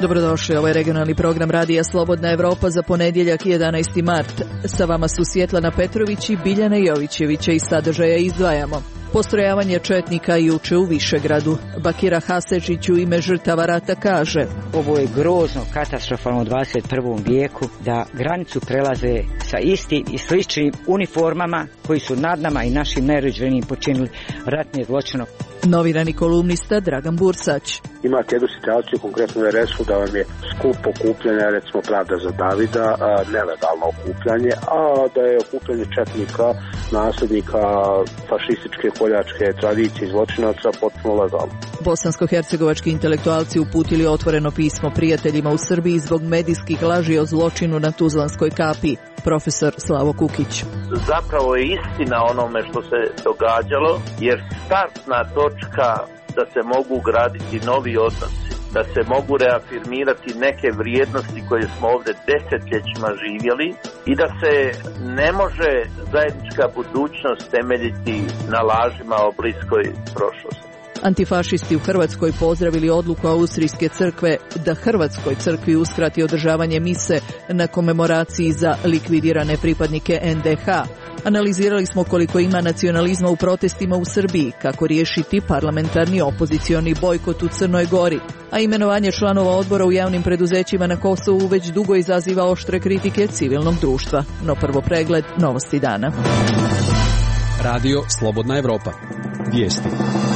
Dobrodošli, ovo je regionalni program Radija Slobodna Evropa za ponedjeljak 11. mart. Sa vama su Svjetlana Petrović i Biljana Jovićevića i sadržaja izdvajamo. Postrojavanje četnika juče u Višegradu. Bakira Hasečić u ime žrtava rata kaže: ovo je grozno, katastrofalno u 21. vijeku da granicu prelaze sa istim i sličnim uniformama koji su nad nama i našim najrođenijim počinili ratne zločine. Novinarni kolumnista Dragan Bursać. Imate jednu situaciju, konkretno u RS-u, da vam je skup okupljanja, recimo Pravda za Davida, nelegalno okupljanje, a da je okupljanje četnika, nasljednika fašističke koljačke tradicije i zločinaca potpuno legalno. Bosansko-hercegovački intelektualci uputili otvoreno pismo prijateljima u Srbiji zbog medijskih laži o zločinu na Tuzlanskoj kapiji. Profesor Slavo Kukić. Zapravo je istina onome što se događalo, jer startna točka da se mogu graditi novi odnosi, da se mogu reafirmirati neke vrijednosti koje smo ovdje desetljećima živjeli i da se ne može zajednička budućnost temeljiti na lažima o bliskoj prošlosti. Antifašisti u Hrvatskoj pozdravili odluku Austrijske crkve da Hrvatskoj crkvi uskrati održavanje mise na komemoraciji za likvidirane pripadnike NDH. Analizirali smo koliko ima nacionalizma u protestima u Srbiji, kako riješiti parlamentarni opozicioni bojkot u Crnoj Gori, a imenovanje članova odbora u javnim preduzećima na Kosovu već dugo izaziva oštre kritike civilnog društva. No prvo pregled novosti dana. Radio Slobodna Evropa. Vijesti.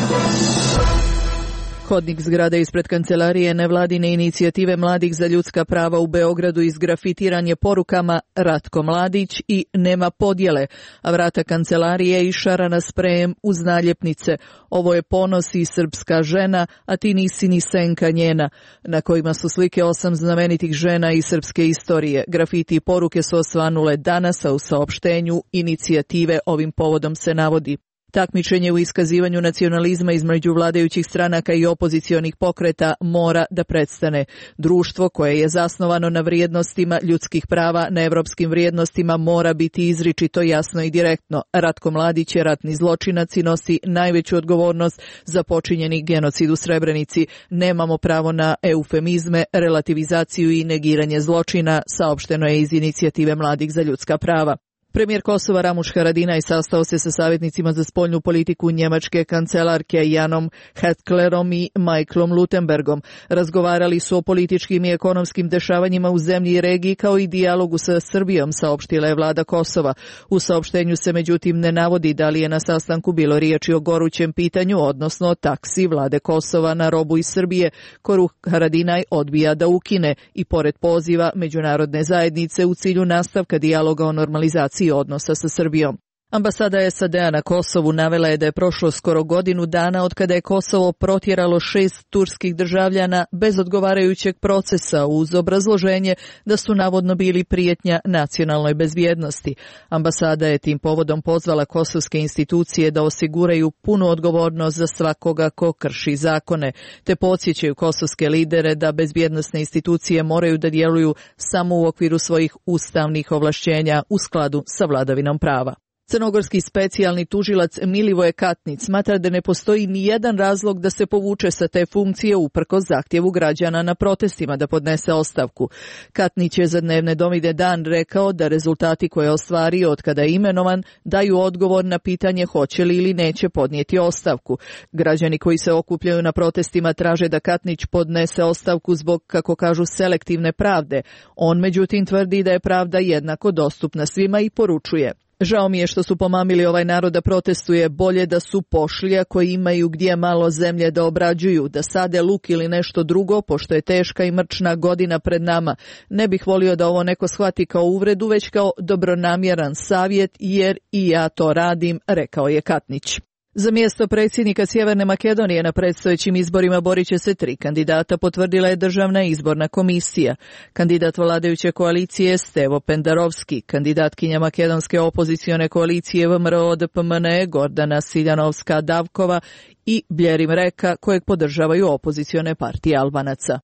Hodnik zgrade ispred kancelarije nevladine inicijative Mladih za ljudska prava u Beogradu izgrafitiran je porukama Ratko Mladić i Nema podjele, a vrata kancelarije išarana sprejem uz naljepnice. Ovo je ponos i srpska žena, a ti nisi ni senka njena, na kojima su slike 8 znamenitih žena iz srpske istorije. Grafiti i poruke su osvanule danas, a u saopštenju inicijative ovim povodom se navodi: takmičenje u iskazivanju nacionalizma između vladajućih stranaka i opozicionih pokreta mora da prestane. Društvo koje je zasnovano na vrijednostima ljudskih prava, na evropskim vrijednostima, mora biti izričito, jasno i direktno. Ratko Mladić je ratni zločinac i nosi najveću odgovornost za počinjeni genocid u Srebrenici. Nemamo pravo na eufemizme, relativizaciju i negiranje zločina, saopšteno je iz inicijative Mladih za ljudska prava. Premijer Kosova Ramuš Haradinaj sastao se sa savjetnicima za spoljnu politiku njemačke kancelarke Janom Hetklerom i Michaelom Lutenbergom. Razgovarali su o političkim i ekonomskim dešavanjima u zemlji i regiji, kao i dijalogu sa Srbijom, saopštila je vlada Kosova. U saopštenju se međutim ne navodi da li je na sastanku bilo riječi o gorućem pitanju, odnosno taksi vlade Kosova na robu iz Srbije, koju Haradinaj odbija da ukine, i pored poziva međunarodne zajednice u cilju nastavka dijaloga o normalizaciji odnosa sa Srbijom. Ambasada SAD-a na Kosovu navela je da je prošlo skoro godinu dana od kada je Kosovo protjeralo 6 turskih državljana bez odgovarajućeg procesa, uz obrazloženje da su navodno bili prijetnja nacionalnoj bezbjednosti. Ambasada je tim povodom pozvala kosovske institucije da osiguraju punu odgovornost za svakoga ko krši zakone, te podsjećaju kosovske lidere da bezbjednosne institucije moraju da djeluju samo u okviru svojih ustavnih ovlašćenja u skladu sa vladavinom prava. Crnogorski specijalni tužilac Milivoje Katnić smatra da ne postoji ni jedan razlog da se povuče sa te funkcije uprkos zahtjevu građana na protestima da podnese ostavku. Katnić je za Dnevne novine Dan rekao da rezultati koje je ostvario od kada je imenovan daju odgovor na pitanje hoće li ili neće podnijeti ostavku. Građani koji se okupljaju na protestima traže da Katnić podnese ostavku zbog, kako kažu, selektivne pravde. On međutim tvrdi da je pravda jednako dostupna svima i poručuje: žao mi je što su pomamili ovaj narod da protestuje, bolje da su pošli ako imaju gdje malo zemlje da obrađuju, da sade luk ili nešto drugo, pošto je teška i mrčna godina pred nama. Ne bih volio da ovo neko shvati kao uvredu, već kao dobronamjeran savjet, jer i ja to radim, rekao je Katnić. Za mjesto predsjednika Sjeverne Makedonije na predstojećim izborima borit će se 3 kandidata, potvrdila je Državna izborna komisija. Kandidat vladajuće koalicije Stevo Pendarovski, kandidatkinja makedonske opozicione koalicije VMRO-DPMNE Gordana Siljanovska-Davkova i Bljerim Reka, kojeg podržavaju opozicione partije Albanaca.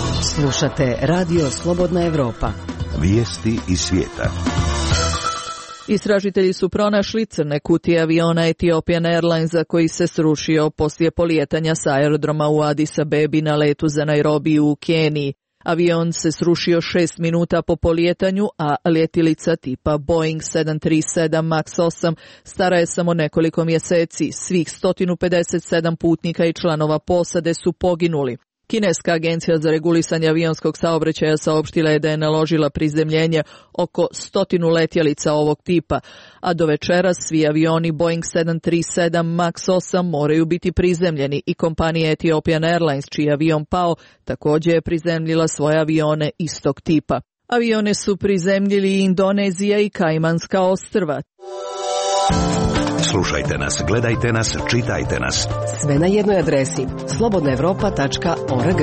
Slušate Radio Slobodna Evropa. Vijesti iz svijeta. Istražitelji su pronašli crne kutije aviona Ethiopian Airlinesa koji se srušio poslije polijetanja sa aerodroma u Addis Abebi na letu za Nairobi u Keniji. Avion se srušio 6 minuta po polijetanju, a letjelica tipa Boeing 737 MAX 8 stara je samo nekoliko mjeseci. Svih 157 putnika i članova posade su poginuli. Kineska agencija za regulisanje avionskog saobraćaja saopštila je da je naložila prizemljenje oko 100 letjelica ovog tipa, a do večera svi avioni Boeing 737 MAX 8 moraju biti prizemljeni i kompanija Ethiopian Airlines, čiji avion pao, također je prizemljila svoje avione istog tipa. Avione su prizemljili Indonezija i Kajmanska ostrva. Slušajte nas, gledajte nas, čitajte nas. Sve na jednoj adresi slobodnaevropa.org.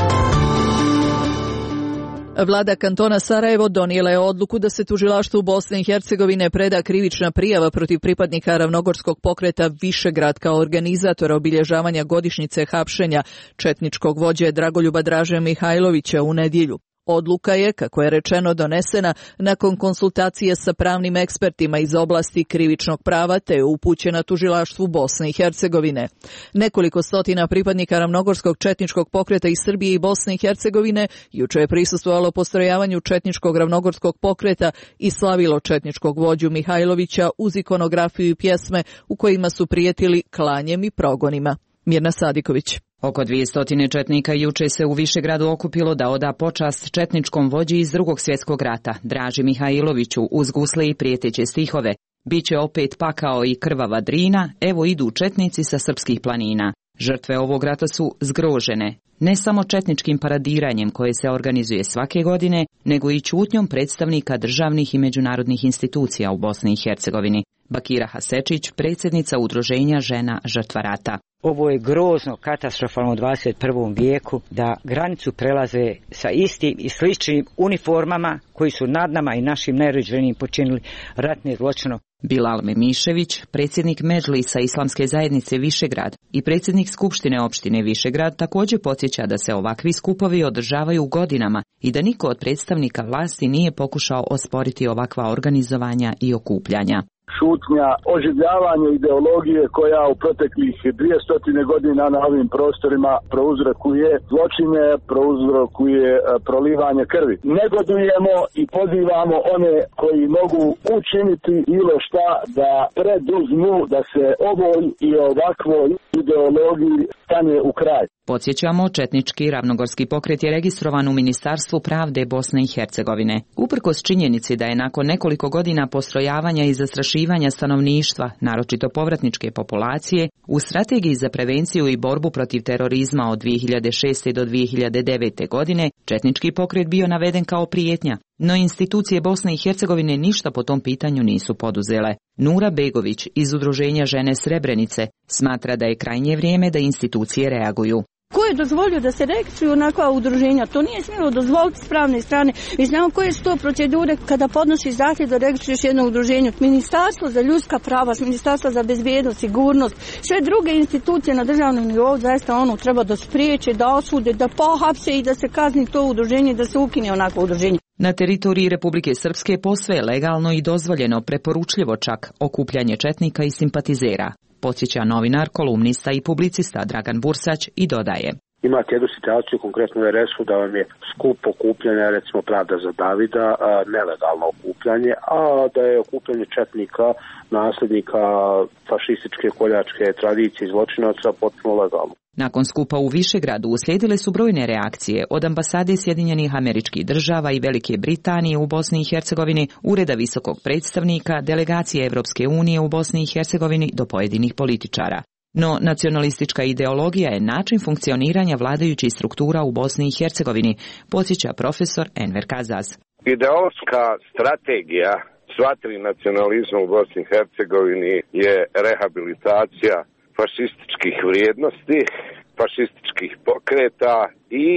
Vlada kantona Sarajevo donijela je odluku da se tužilaštvu Bosne i Hercegovine preda krivična prijava protiv pripadnika Ravnogorskog pokreta Višegrad kao organizatora obilježavanja godišnjice hapšenja četničkog vođe Dragoljuba Draže Mihajlovića u nedjelju. Odluka je, kako je rečeno, donesena nakon konsultacije sa pravnim ekspertima iz oblasti krivičnog prava te je upućena tužilaštvu Bosne i Hercegovine. Nekoliko stotina pripadnika Ravnogorskog četničkog pokreta iz Srbije i Bosne i Hercegovine jučer je prisustvovalo postrojavanju četničkog Ravnogorskog pokreta i slavilo četničkog vođu Mihajlovića uz ikonografiju i pjesme u kojima su prijetili klanjem i progonima. Mirna Sadiković. Oko 200 četnika juče se u Višegradu okupilo da oda počast četničkom vođi iz Drugog svjetskog rata, Draži Mihajloviću, uz gusle i prijeteće stihove. Biće opet pakao i krvava Drina, evo idu četnici sa srpskih planina. Žrtve ovog rata su zgrožene, ne samo četničkim paradiranjem koje se organizuje svake godine, nego i ćutnjom predstavnika državnih i međunarodnih institucija u Bosni i Hercegovini. Bakira Hasečić, predsjednica Udruženja žena žrtva rata. Ovo je grozno, katastrofalno u 21. vijeku da granicu prelaze sa istim i sličnim uniformama koji su nad nama i našim najrođenijim počinili ratne zločine. Bilal Memišević, predsjednik Medžlisa Islamske zajednice Višegrad i predsjednik Skupštine opštine Višegrad, također podsjeća da se ovakvi skupovi održavaju godinama i da niko od predstavnika vlasti nije pokušao osporiti ovakva organizovanja i okupljanja. Šutnja, oživljavanje ideologije koja u proteklih 200 godina na ovim prostorima prouzrokuje zločine, prouzrokuje prolivanje krvi. Negodujemo i pozivamo one koji mogu učiniti bilo šta da preduzmu da se ovoj i ovakvoj ideologiji stane u kraj. Podsjećamo, četnički Ravnogorski pokret je registrovan u Ministarstvu pravde Bosne i Hercegovine. Uprkos činjenici da je nakon nekoliko godina postrojavanja i zastrašivanja stanovništva, naročito povratničke populacije, u strategiji za prevenciju i borbu protiv terorizma od 2006. do 2009. godine, četnički pokret bio naveden kao prijetnja. No institucije Bosne i Hercegovine ništa po tom pitanju nisu poduzele. Nura Begović iz Udruženja žene Srebrenice smatra da je krajnje vrijeme da institucije reaguju. Ko je dozvolio da se registruju onakva udruženja? To nije smjelo dozvoliti s pravne strane. Mi znamo koje su to procedure kada podnosiš zahtjev da registruješ jedno udruženje. Ministarstvo za ljudska prava, Ministarstvo za bezbjednost, sigurnost, sve druge institucije na državnom nivou zaista treba da spriječe, da osude, da pohapse i da se kazni to udruženje, da se ukine onakvo udruženje. Na teritoriji Republike Srpske posve je legalno i dozvoljeno, preporučljivo čak, okupljanje četnika i simpatizera. Podsjeća novinar, kolumnista i publicista Dragan Bursać i dodaje. Imate jednu situaciju, konkretno u RS-u, da vam je skup okupljanja, recimo Pravda za Davida, nelegalno okupljanje, a da je okupljanje četnika, nasljednika fašističke koljačke tradicije i zločinaca potpuno legalno. Nakon skupa u Višegradu uslijedile su brojne reakcije od ambasade Sjedinjenih Američkih Država i Velike Britanije u Bosni i Hercegovini, Ureda visokog predstavnika, delegacije Evropske unije u Bosni i Hercegovini do pojedinih političara. No, nacionalistička ideologija je način funkcioniranja vladajućih struktura u Bosni i Hercegovini, podsjeća profesor Enver Kazaz. Ideološka strategija sva tri nacionalizma u Bosni i Hercegovini je rehabilitacija fašističkih vrijednosti, fašističkih pokreta i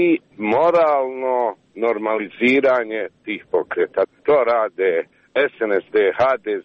moralno normaliziranje tih pokreta. To rade SNSD, HDZ,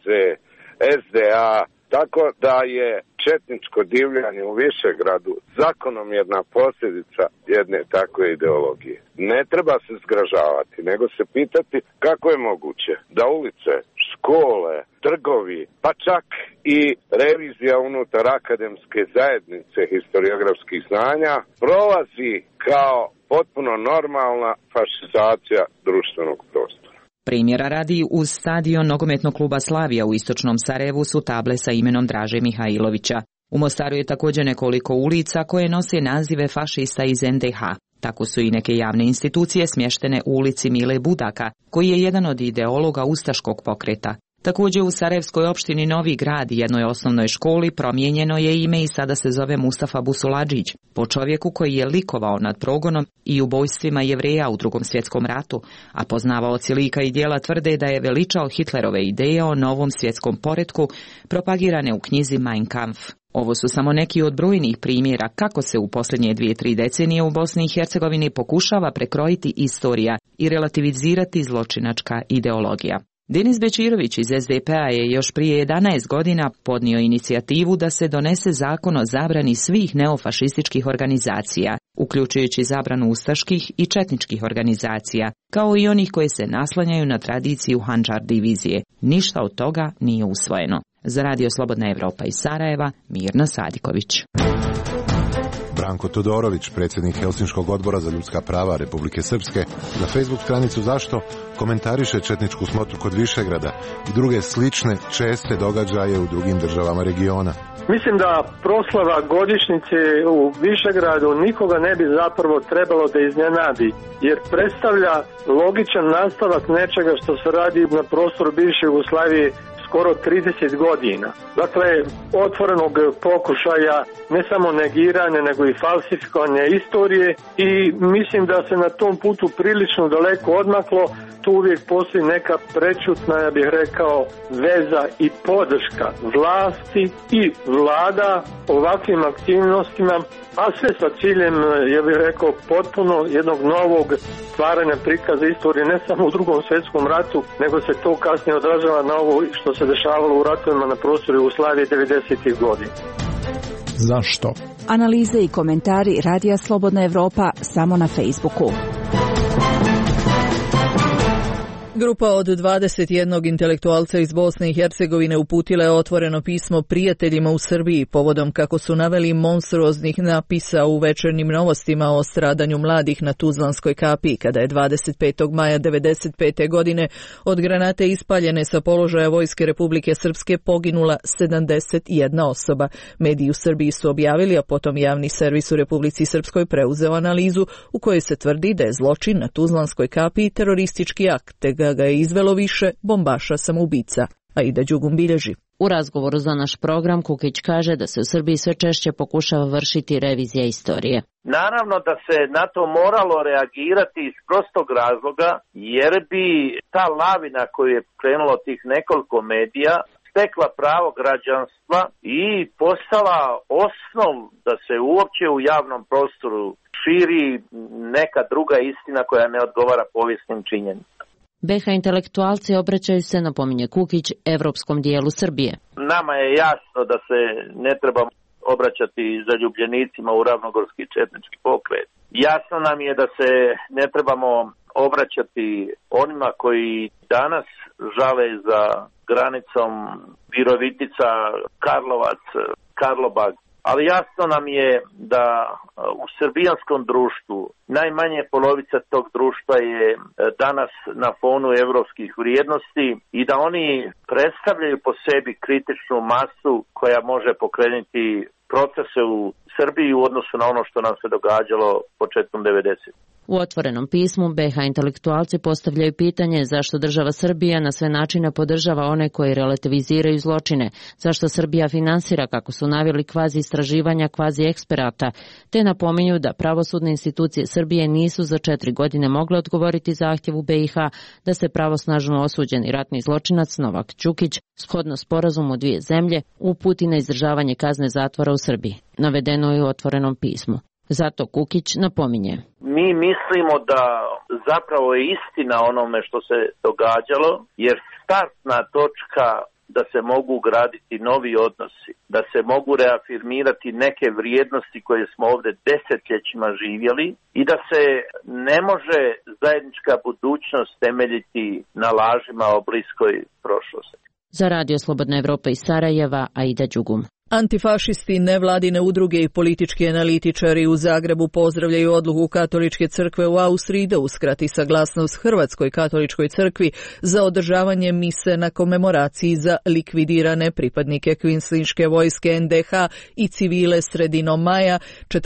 SDA, tako da je četničko divljanje u Višegradu zakonomjerna posljedica jedne takve ideologije. Ne treba se zgražavati, nego se pitati kako je moguće da ulice, škole, trgovi, pa čak i revizija unutar akademske zajednice historiografskih znanja prolazi kao potpuno normalna fašizacija društvenog prostora. Primjera radi, uz stadion nogometnog kluba Slavija u istočnom Sarajevu su table sa imenom Draže Mihajlovića. U Mostaru je također nekoliko ulica koje nose nazive fašista iz NDH. Tako su i neke javne institucije smještene u ulici Mile Budaka, koji je jedan od ideologa ustaškog pokreta. Također u Sarajevskoj opštini Novi Grad, jednoj osnovnoj školi, promijenjeno je ime i sada se zove Mustafa Busuladžić, po čovjeku koji je likovao nad progonom i ubojstvima Jevreja u Drugom svjetskom ratu, a poznavaoci lika i djela tvrde da je veličao Hitlerove ideje o novom svjetskom poretku propagirane u knjizi Mein Kampf. Ovo su samo neki od brojnih primjera kako se u posljednje 2-3 decenije u Bosni i Hercegovini pokušava prekrojiti istorija i relativizirati zločinačka ideologija. Denis Bečirović iz SDP-a je još prije 11 godina podnio inicijativu da se donese zakon o zabrani svih neofašističkih organizacija, uključujući zabranu ustaških i četničkih organizacija, kao i onih koje se naslanjaju na tradiciju Handžar divizije. Ništa od toga nije usvojeno. Za Radio Slobodna Evropa iz Sarajeva, Mirna Sadiković. Branko Todorović, predsjednik Helsinškog odbora za ljudska prava Republike Srpske, na Facebook stranicu Zašto komentariše četničku smotru kod Višegrada i druge slične česte događaje u drugim državama regiona. Mislim da proslava godišnjice u Višegradu nikoga ne bi zapravo trebalo da iznenadi, jer predstavlja logičan nastavak nečega što se radi na prostoru bivše Jugoslavije skoro 30 godina. Dakle, otvorenog pokušaja ne samo negiranja, nego i falsifikovanja istorije i mislim da se na tom putu prilično daleko odmaklo. Tu uvijek postoji neka prečutna, ja bih rekao, veza i podrška vlasti i vlada ovakvim aktivnostima, a sve sa ciljem, ja bih rekao, potpuno jednog novog stvaranja prikaza istorije, ne samo u Drugom svjetskom ratu, nego se to kasnije odražava na ovo što se dešavalo u ratovima na prostoru Jugoslavije 90. godina. Zašto? Analize i komentari Radija Slobodna Evropa samo na Facebooku. Grupa od 21 intelektualca iz Bosne i Hercegovine uputila je otvoreno pismo prijateljima u Srbiji povodom, kako su naveli, monstruoznih napisa u večernjim novostima o stradanju mladih na Tuzlanskoj kapiji, kada je 25. maja 1995. godine od granate ispaljene sa položaja Vojske Republike Srpske poginula 71 osoba. Mediji u Srbiji su objavili, a potom javni servis u Republici Srpskoj preuzeo analizu u kojoj se tvrdi da je zločin na Tuzlanskoj kapiji teroristički akt, te ga je izvelo više bombaša samoubica. Aida Đugum bilježi. U razgovoru za naš program Kukić kaže da se u Srbiji sve češće pokušava vršiti revizija istorije. Naravno da se na to moralo reagirati iz prostog razloga, jer bi ta lavina koju je krenulo tih nekoliko medija stekla pravo građanstva i postala osnov da se uopće u javnom prostoru širi neka druga istina koja ne odgovara povijesnim činjenicama. BiH intelektualci obraćaju se, napominje Kukić, evropskom dijelu Srbije. Nama je jasno da se ne treba obraćati zaljubljenicima u ravnogorski četnički pokret. Jasno nam je da se ne trebamo obraćati onima koji danas žale za granicom Virovitica, Karlovac, Karlobag. Ali jasno nam je da u srbijanskom društvu najmanje polovica tog društva je danas na fonu evropskih vrijednosti i da oni predstavljaju po sebi kritičnu masu koja može pokrenuti procese u Srbiji u odnosu na ono što nam se događalo početkom 90. U otvorenom pismu BiH intelektualci postavljaju pitanje zašto država Srbija na sve načine podržava one koji relativiziraju zločine, zašto Srbija finansira, kako su naveli, kvazi istraživanja kvazi eksperata, te napominju da pravosudne institucije Srbije nisu za 4 godine mogle odgovoriti zahtjevu BiH da se pravosnažno osuđeni ratni zločinac Novak Đukić, shodno sporazumu dvije zemlje, uputi na izdržavanje kazne zatvora u Srbiji. Navedeno je u otvorenom pismu. Zato Kukić napominje. Mi mislimo da zapravo je istina onome što se događalo, jer startna točka da se mogu graditi novi odnosi, da se mogu reafirmirati neke vrijednosti koje smo ovdje desetljećima živjeli i da se ne može zajednička budućnost temeljiti na lažima o bliskoj prošlosti. Za Radio Slobodna Evropa iz Sarajeva, Aida Đugum. Antifašisti, nevladine udruge i politički analitičari u Zagrebu pozdravljaju odluku Katoličke crkve u Austriji da uskrati saglasnost Hrvatskoj katoličkoj crkvi za održavanje mise na komemoraciji za likvidirane pripadnike kvislinške vojske NDH i civile sredinom maja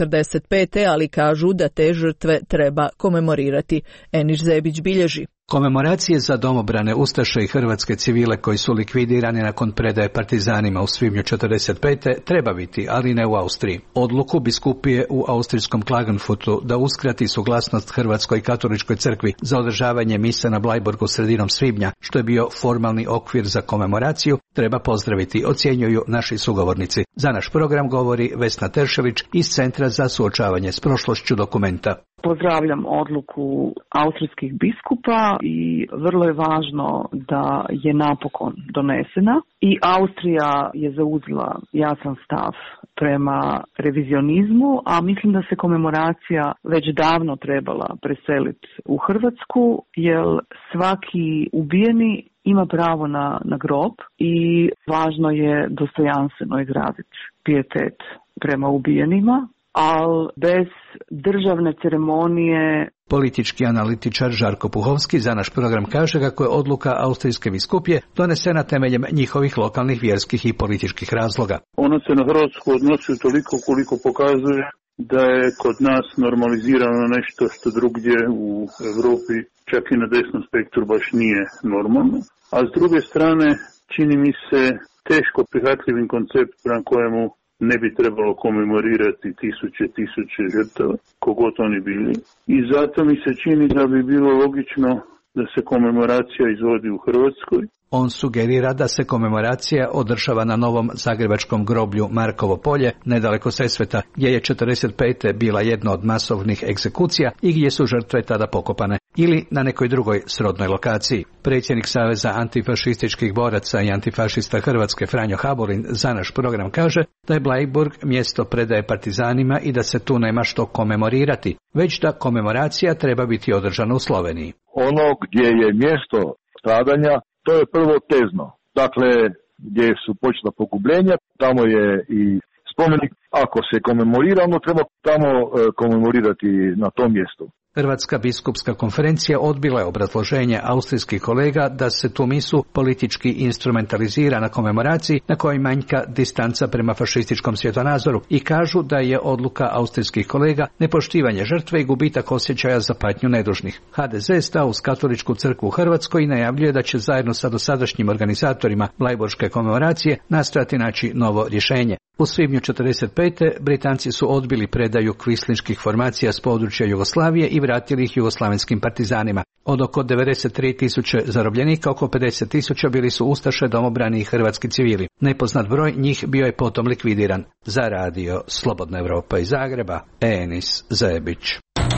45. ali kažu da te žrtve treba komemorirati. Eniš Zebić bilježi. Komemoracije za domobrane ustaše i hrvatske civile koji su likvidirani nakon predaje partizanima u svibnju 45. treba biti, ali ne u Austriji. Odluku biskupije u austrijskom Klagenfutu da uskrati suglasnost Hrvatskoj katoličkoj crkvi za održavanje mise na Blajburgu sredinom svibnja, što je bio formalni okvir za komemoraciju, treba pozdraviti, ocjenjuju naši sugovornici. Za naš program govori Vesna Teršević iz Centra za suočavanje s prošlošću Dokumenta. Pozdravljam odluku austrijskih biskupa i vrlo je važno da je napokon donesena i Austrija je zauzela jasan stav prema revizionizmu, a mislim da se komemoracija već davno trebala preseliti u Hrvatsku, jer svaki ubijeni ima pravo na grob i važno je dostojanstveno izraziti pijetet prema ubijenima, ali bez državne ceremonije. Politički analitičar Žarko Puhovski za naš program kaže kako je odluka austrijske biskupije donesena temeljem njihovih lokalnih vjerskih i političkih razloga. Ona se na Hrvatsku odnosi toliko koliko pokazuje da je kod nas normalizirano nešto što drugdje u Europi čak i na desnom spektru baš nije normalno. A s druge strane čini mi se teško prihvatljivim koncept prema kojemu ne bi trebalo komemorirati tisuće žrtava, kogod oni bili. I zato mi se čini da bi bilo logično da se komemoracija izvodi u Hrvatskoj. On sugerira da se komemoracija održava na novom zagrebačkom groblju Markovo polje, nedaleko Sesveta, gdje je 45. bila jedna od masovnih egzekucija i gdje su žrtve tada pokopane, ili na nekoj drugoj srodnoj lokaciji. Predsjednik Saveza antifašističkih boraca i antifašista Hrvatske Franjo Haburin za naš program kaže da je Bleiburg mjesto predaje partizanima i da se tu nema što komemorirati, već da komemoracija treba biti održana u Sloveniji. Ono gdje je mjesto stradanja, to je prvo Tezno. Dakle, gdje su počela pogubljenja, tamo je i spomenik. Ako se komemorira, onda treba tamo komemorirati na tom mjestu. Hrvatska biskupska konferencija odbila je obrazloženje austrijskih kolega da se tu misu politički instrumentalizira na komemoraciji na kojoj manjka distanca prema fašističkom svjetonazoru i kažu da je odluka austrijskih kolega nepoštivanje žrtve i gubitak osjećaja za patnju nedužnih. HDZ stao uz Katoličku crkvu u Hrvatskoj i najavljuje da će zajedno sa dosadašnjim organizatorima Blajburške komemoracije nastojati naći novo rješenje. U svibnju 45. Britanci su odbili predaju kvislinških formacija s područja Jugoslavije i vratili ih jugoslavenskim partizanima. Od oko 93.000 zarobljenika, oko 50.000 bili su ustaše, domobrani i hrvatski civili. Nepoznat broj njih bio je potom likvidiran. Za radio Slobodna Evropa iz Zagreba, Enis Zebić.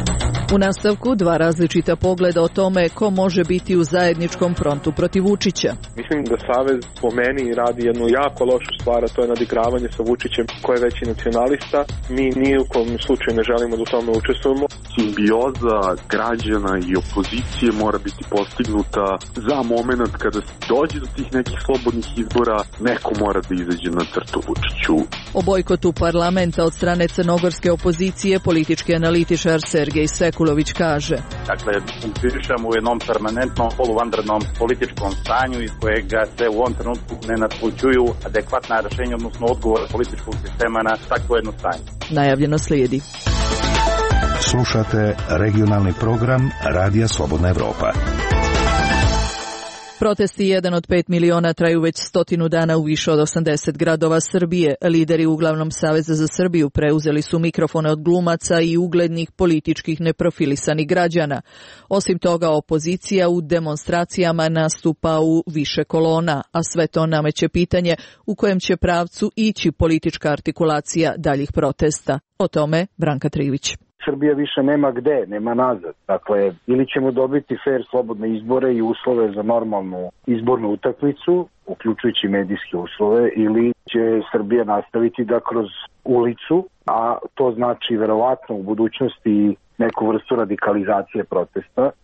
U nastavku dva različita pogleda o tome ko može biti u zajedničkom frontu protiv Vučića. Mislim da Savez po meni radi jednu jako lošu stvar, a to je nadigravanje sa Vučićem koji je veći nacionalista. Mi ni u kom slučaju ne želimo da u tome učestvujemo. Simbioza građana i opozicije mora biti postignuta za moment kada dođe do tih nekih slobodnih izbora, neko mora da izađe na crtu Vučiću. O bojkotu parlamenta od strane crnogorske opozicije politički analitičar Sergej Sekulović kaže. Dakle, funkcionišemo u jednom permanentnom poluvanrednom političkom stanju iz kojega se u ovom trenutku ne natpućuju adekvatna rješenja, odnosno odgovor političkog sistema na takvo jedno stanje. Najavljeno slijedi. Slušate regionalni program Radija Slobodna Evropa. Protesti 1 od 5 miliona traju već 100 dana u više od 80 gradova Srbije. Lideri uglavnom Saveza za Srbiju preuzeli su mikrofone od glumaca i uglednih političkih neprofilisanih građana. Osim toga, opozicija u demonstracijama nastupa u više kolona, a sve to nameće pitanje u kojem će pravcu ići politička artikulacija daljih protesta. O tome Branka Trivić. Srbija više nema gde, nema nazad. Dakle, ili ćemo dobiti fair slobodne izbore i uslove za normalnu izbornu utakmicu, uključujući medijske uslove, ili će Srbija nastaviti da kroz ulicu, a to znači verovatno u budućnosti neku vrstu radikalizacije protesta,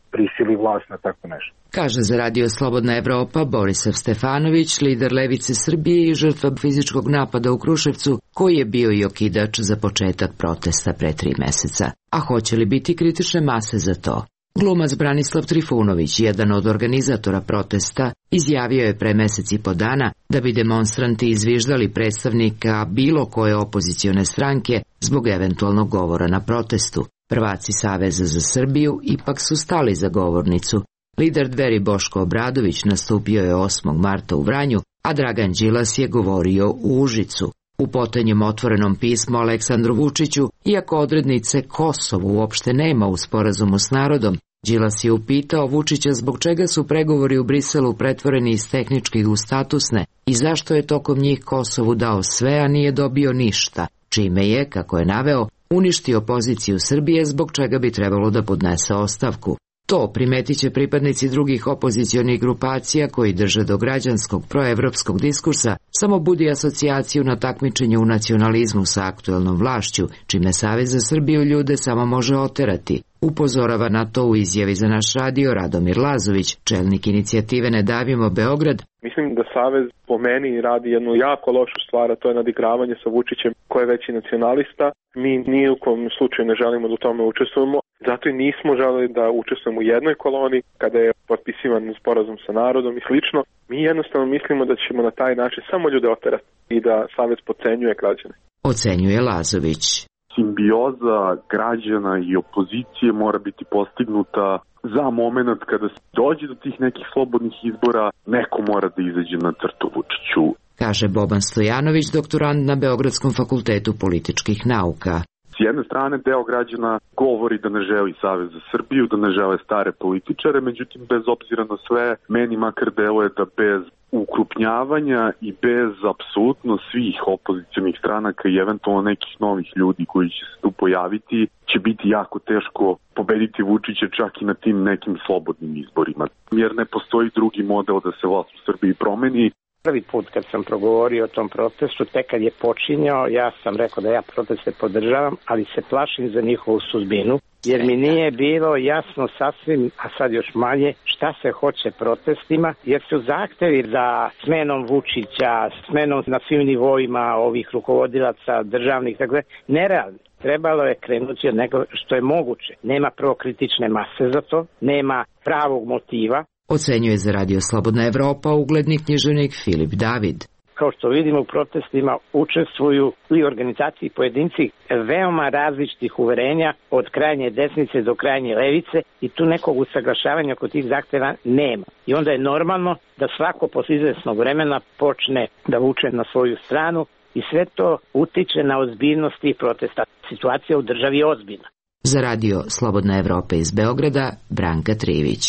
prisili vlast na tako nešto. Kaže za Radio Slobodna Evropa Borisav Stefanović, lider Levice Srbije i žrtva fizičkog napada u Kruševcu, koji je bio i okidač za početak protesta pre 3 meseca. A hoće li biti kritične mase za to? Glumac Branislav Trifunović, jedan od organizatora protesta, izjavio je pre mesec i po dana da bi demonstranti izviždali predstavnika bilo koje opozicione stranke zbog eventualnog govora na protestu. Prvaci Saveza za Srbiju ipak su stali za govornicu. Lider Dveri Boško Obradović nastupio je 8. marta u Vranju, a Dragan Đilas je govorio u Užicu. U potanjem otvorenom pismu Aleksandru Vučiću, iako odrednice Kosovo uopšte nema u sporazumu s narodom, Đilas je upitao Vučića zbog čega su pregovori u Briselu pretvoreni iz tehničkih u statusne i zašto je tokom njih Kosovu dao sve, a nije dobio ništa, čime je, kako je naveo, uništio poziciju Srbije zbog čega bi trebalo da podnese ostavku. To primetit će pripadnici drugih opozicionih grupacija koji drže do građanskog proevropskog diskursa, samo budi asocijaciju na takmičenju u nacionalizmu sa aktuelnom vlašću, čime Savez za Srbiju ljude samo može oterati. Upozorava na to u izjavi za naš radio Radomir Lazović, čelnik inicijative Ne davimo Beograd. Mislim da Savez po meni radi jednu jako lošu stvar, a to je nadigravanje sa Vučićem koji je veći nacionalista. Mi ni u kom slučaju ne želimo da u tome učestvujemo, zato i nismo želeli da učestvujemo u jednoj koloni kada je potpisivan sporazum sa narodom i slično. Mi jednostavno mislimo da ćemo na taj način samo ljude oterati i da Savez podcenjuje građane. Ocenjuje Lazović. Simbioza građana i opozicije mora biti postignuta za moment kada se dođe do tih nekih slobodnih izbora, neko mora da izađe na crtu Vučiću. Kaže Boban Stojanović, doktorant na Beogradskom fakultetu političkih nauka. S jedne strane, deo građana govori da ne želi Savez za Srbiju, da ne žele stare političare, međutim, bez obzira na sve, meni makar deluje da bez ukrupnjavanja i bez apsolutno svih opozicionih stranaka i eventualno nekih novih ljudi koji će se tu pojaviti, će biti jako teško pobediti Vučića čak i na tim nekim slobodnim izborima. Jer ne postoji drugi model da se vlast u Srbiji promeni. Prvi put kad sam progovorio o tom protestu, tek kad je počinjao, ja sam rekao da ja proteste podržavam, ali se plašim za njihovu sudbinu, jer mi nije bilo jasno sasvim, a sad još manje, šta se hoće protestima, jer su zahtevi za smenom Vučića, smenom na svim nivoima ovih rukovodilaca državnih, tako da, nerealni. Trebalo je krenuti od nego što je moguće. Nema prvo kritične mase za to, nema pravog motiva. Ocenjuje za Radio Slobodna Evropa ugledni književnik Filip David. Kao što vidimo u protestima učestvuju i organizacije i pojedinci veoma različitih uverenja od krajnje desnice do krajnje levice i tu nekog usaglašavanja oko tih zahteva nema. I onda je normalno da svako posle izvesnog vremena počne da vuče na svoju stranu i sve to utiče na ozbiljnost tih protesta. Situacija u državi je ozbiljna. Za Radio Slobodna Evropa iz Beograda, Branka Trivić.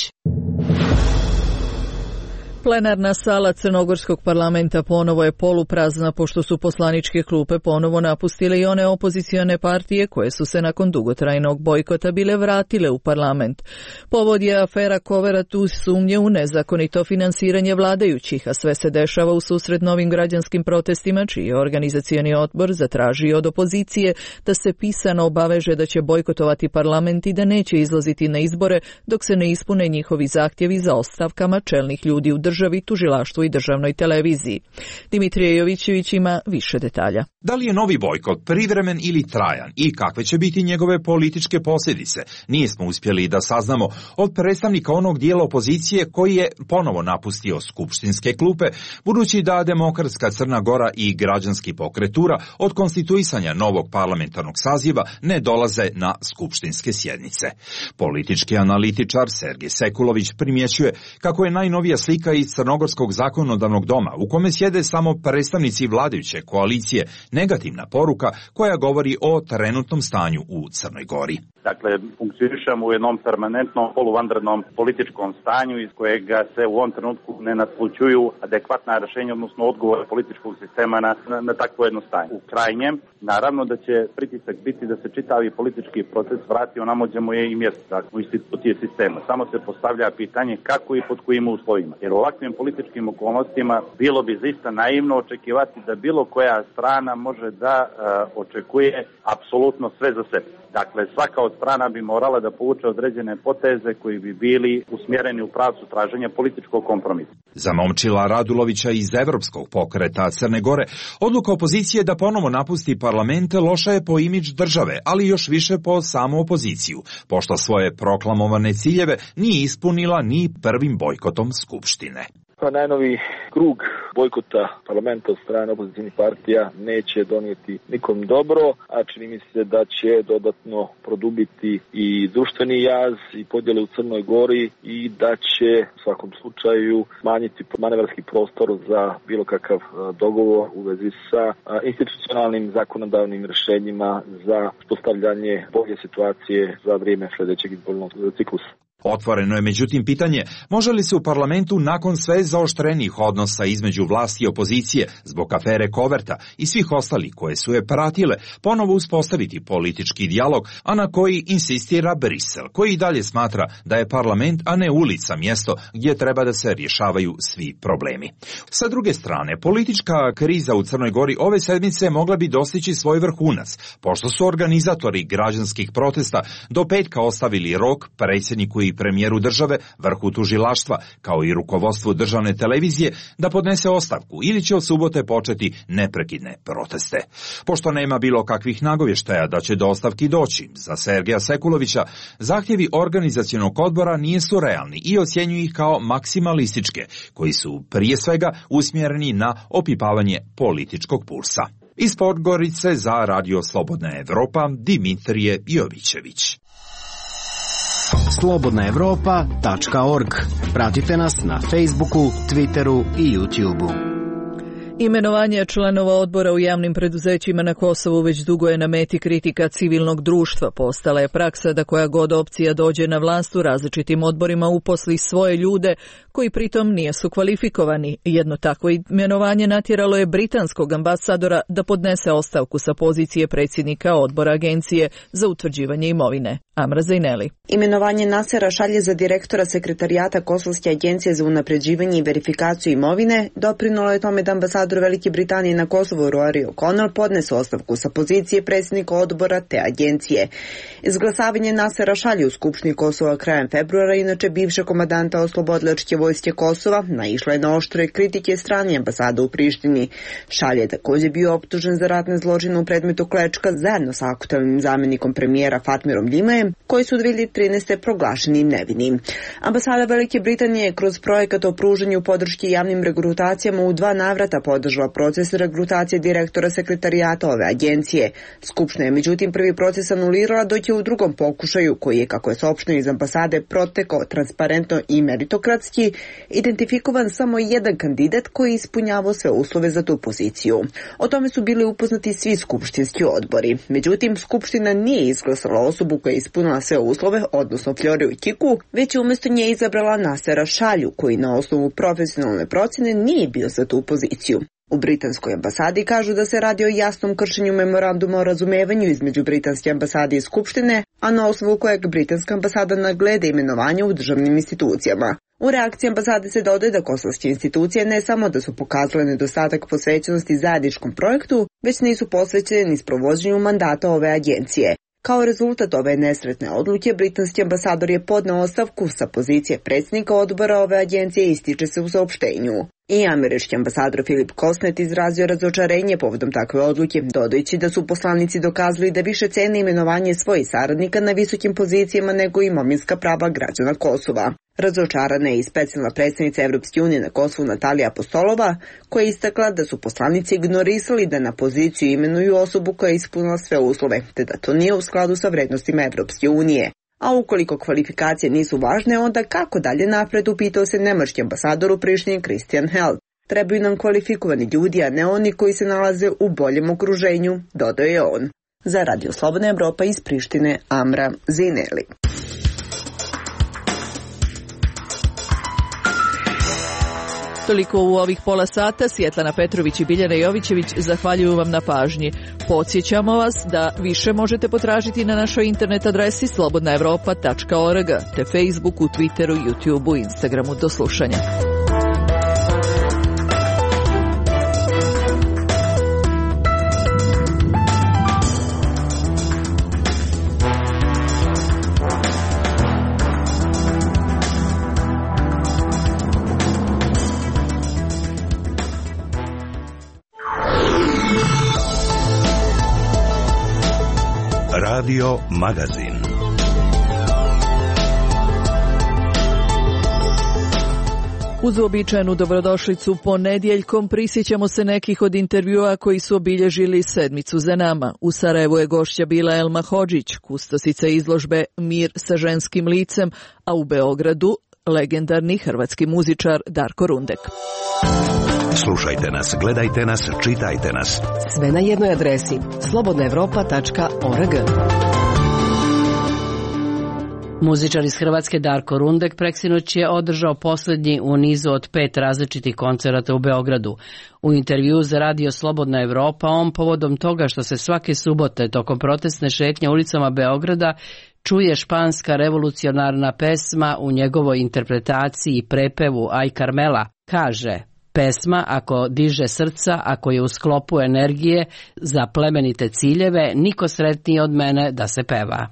Plenarna sala Crnogorskog parlamenta ponovo je poluprazna pošto su poslaničke klupe ponovo napustile i one opozicione partije koje su se nakon dugotrajnog bojkota bile vratile u parlament. Povod je afera Koverat uz sumnje u nezakonito finansiranje vladajućih, a sve se dešava u susret novim građanskim protestima čiji je organizacioni odbor zatražio od opozicije da se pisano obaveže da će bojkotovati parlament i da neće izlaziti na izbore dok se ne ispune njihovi zahtjevi za ostavkama čelnih ljudi u državi, tužilaštvu i državnoj televiziji. Dimitrije Jovićević ima više detalja. Da li je novi bojkot privremen ili trajan i kakve će biti njegove političke posljedice? Nismo uspjeli da saznamo od predstavnika onog dijela opozicije koji je ponovo napustio skupštinske klupe, budući da Demokratska Crna Gora i Građanski pokret Tura od konstituisanja novog parlamentarnog saziva ne dolaze na skupštinske sjednice. Politički analitičar Sergej Sekulović primjećuje kako je najnovija slika iz Crnogorskog zakonodavnog doma, u kome sjede samo predstavnici vladajuće koalicije, negativna poruka koja govori o trenutnom stanju u Crnoj Gori. Dakle, funkcionišemo u jednom permanentnom poluvanrednom političkom stanju iz kojega se u ovom trenutku ne natlučuju adekvatna rješenja, odnosno odgovore političkog sistema na takvo jedno stanje. U krajnjem, naravno da će pritisak biti da se čitavi politički proces vrati onamo gdje mu je i mjesto, dakle, u institucije sistema. Samo se postavlja pitanje kako i pod kojim uslovima. Jer u ovakvim političkim okolnostima bilo bi zaista naivno očekivati da bilo koja strana može da očekuje apsolutno sve za sebe. Dakle, svaka od od strana bi morala da povuče određene poteze koji bi bili usmjereni u pravcu traženja političkog kompromisa. Za Momčila Radulovića iz Evropskog pokreta Crne Gore, odluka opozicije da ponovo napusti parlament loša je po imidž države, ali još više po samu opoziciju, pošto svoje proklamovane ciljeve nije ispunila ni prvim bojkotom Skupštine. Najnovi krug bojkota parlamenta od strane opozicijnih partija neće donijeti nikom dobro, a čini mi se da će dodatno produbiti i društveni jaz i podjele u Crnoj Gori i da će u svakom slučaju smanjiti manevarski prostor za bilo kakav dogovor u vezi sa institucionalnim zakonodavnim rješenjima za postavljanje bolje situacije za vrijeme sljedećeg izbornog ciklusa. Otvoreno je međutim pitanje može li se u parlamentu nakon sve zaoštrenijih odnosa između vlasti i opozicije zbog afere Koverta i svih ostalih koje su je pratile ponovo uspostaviti politički dijalog, a na koji insistira Brisel, koji i dalje smatra da je parlament, a ne ulica mjesto gdje treba da se rješavaju svi problemi. Sa druge strane, politička kriza u Crnoj Gori ove sedmice mogla bi dostići svoj vrhunac, pošto su organizatori građanskih protesta do petka ostavili rok predsjedniku i premijeru države, vrhu tužilaštva, kao i rukovodstvu državne televizije, da podnese ostavku ili će od subote početi neprekidne proteste. Pošto nema bilo kakvih nagovještaja da će do ostavki doći, za Sergeja Sekulovića zahtjevi organizacionog odbora nisu realni i ocjenjuju ih kao maksimalističke, koji su prije svega usmjereni na opipavanje političkog pulsa. Iz Podgorice za Radio Slobodna Evropa, Dimitrije Jovićević. slobodnaevropa.org. Pratite nas na Facebooku, Twitteru i YouTubeu. Imenovanje članova odbora u javnim preduzećima na Kosovu već dugo je na meti kritika civilnog društva. Postala je praksa da koja god opcija dođe na vlast u različitim odborima uposli svoje ljude koji pritom nisu kvalifikovani. Jedno takvo imenovanje natjeralo je britanskog ambasadora da podnese ostavku sa pozicije predsjednika odbora Agencije za utvrđivanje imovine. Amra Zajneli. Imenovanje Nasera Šalje za direktora sekretarijata Kosovske agencije za unapređivanje i verifikaciju imovine doprinulo je tome da ambasador Velike Britanije na Kosovu Rory O'Connell podnese ostavku sa pozicije predsjednika odbora te agencije. Izglasavanje Nasera Šalje u Skupštini Kosova krajem februara, inače bivšeg komandanta oslobodilačke vojske Kosova, naišla je na oštre kritike strane ambasade u Prištini. Šalje je također bio optužen za ratne zločine u predmetu Klečka zajedno sa aktualnim zamjenikom premijera Fatmirom Ljimajem, koji su 2013. proglašeni nevinim. Ambasada Velike Britanije kroz projekat o pružanju podrške javnim regrutacijama u 2 navrata podržala proces regrutacije direktora sekretarijata ove agencije. Skupština je međutim prvi proces anulirala, dok je u drugom pokušaju, koji je, kako je saopšteno iz ambasade, protekao transparentno i meritokratski, identifikovan samo jedan kandidat koji je ispunjavao sve uslove za tu poziciju. O tome su bili upoznati svi skupštinski odbori. Međutim, Skupština nije izglasala osobu koja je ispunila sve uslove, odnosno Floriju Kiku, već je umjesto nje izabrala Nasera Šalju, koji na osnovu profesionalne procjene nije bio za tu poziciju. U britanskoj ambasadi kažu da se radi o jasnom kršenju memoranduma o razumevanju između britanske ambasade i Skupštine, a na osnovu kojeg britanska ambasada nagleda imenovanja u državnim institucijama. U reakciji ambasade se dodaje da kosovske institucije ne samo da su pokazale nedostatak posvećenosti zajedničkom projektu, već nisu posvećene ni sprovođenju mandata ove agencije. Kao rezultat ove nesretne odluke, britanski ambasador je podneo ostavku sa pozicije predsjednika odbora ove agencije, ističe se u saopštenju. I američki ambasador Philip Kosnet izrazio razočarenje povodom takve odluke, dodajući da su poslanici dokazali da više cene imenovanje svojih saradnika na visokim pozicijama nego imovinska prava građana Kosova. Razočarana je i specijalna predstavnica Evropske unije na Kosovu Natalija Apostolova, koja je istakla da su poslanici ignorisali da na poziciju imenuju osobu koja je ispunila sve uslove, te da to nije u skladu sa vrednostima Evropske unije. A ukoliko kvalifikacije nisu važne, onda kako dalje napred, upitao se nemački ambasador u Prištini Christian Held. Trebaju nam kvalifikovani ljudi, a ne oni koji se nalaze u boljem okruženju, dodao je on. Za Radio Slobodna Evropa iz Prištine, Amra Zineli. Toliko u ovih pola sata. Svjetlana Petrović i Biljana Jovićević zahvaljuju vam na pažnji. Podsjećamo vas da više možete potražiti na našoj internet adresi slobodnaevropa.org, te Facebooku, Twitteru, YouTubeu, Instagramu. Do slušanja. Radio Magazin. Uz uobičajenu dobrodošlicu ponedjeljkom prisjećamo se nekih od intervjua koji su obilježili sedmicu za nama. U Sarajevu je gošća bila Elma Hodžić, kustosica izložbe Mir sa ženskim licem, a u Beogradu legendarni hrvatski muzičar Darko Rundek. Slušajte nas, gledajte nas, čitajte nas. Sve na jednoj adresi slobodnaevropa.org. Muzičar iz Hrvatske Darko Rundek preksinoć je održao posljednji u nizu od 5 različitih koncerata u Beogradu. U intervju za radio Slobodna Evropa on povodom toga što se svake subote tokom protestne šetnje ulicama Beograda čuje španska revolucionarna pesma u njegovoj interpretaciji i prepevu Aj Carmela, kaže: pesma ako diže srca, ako je u sklopu energije za plemenite ciljeve, niko sretniji od mene da se peva.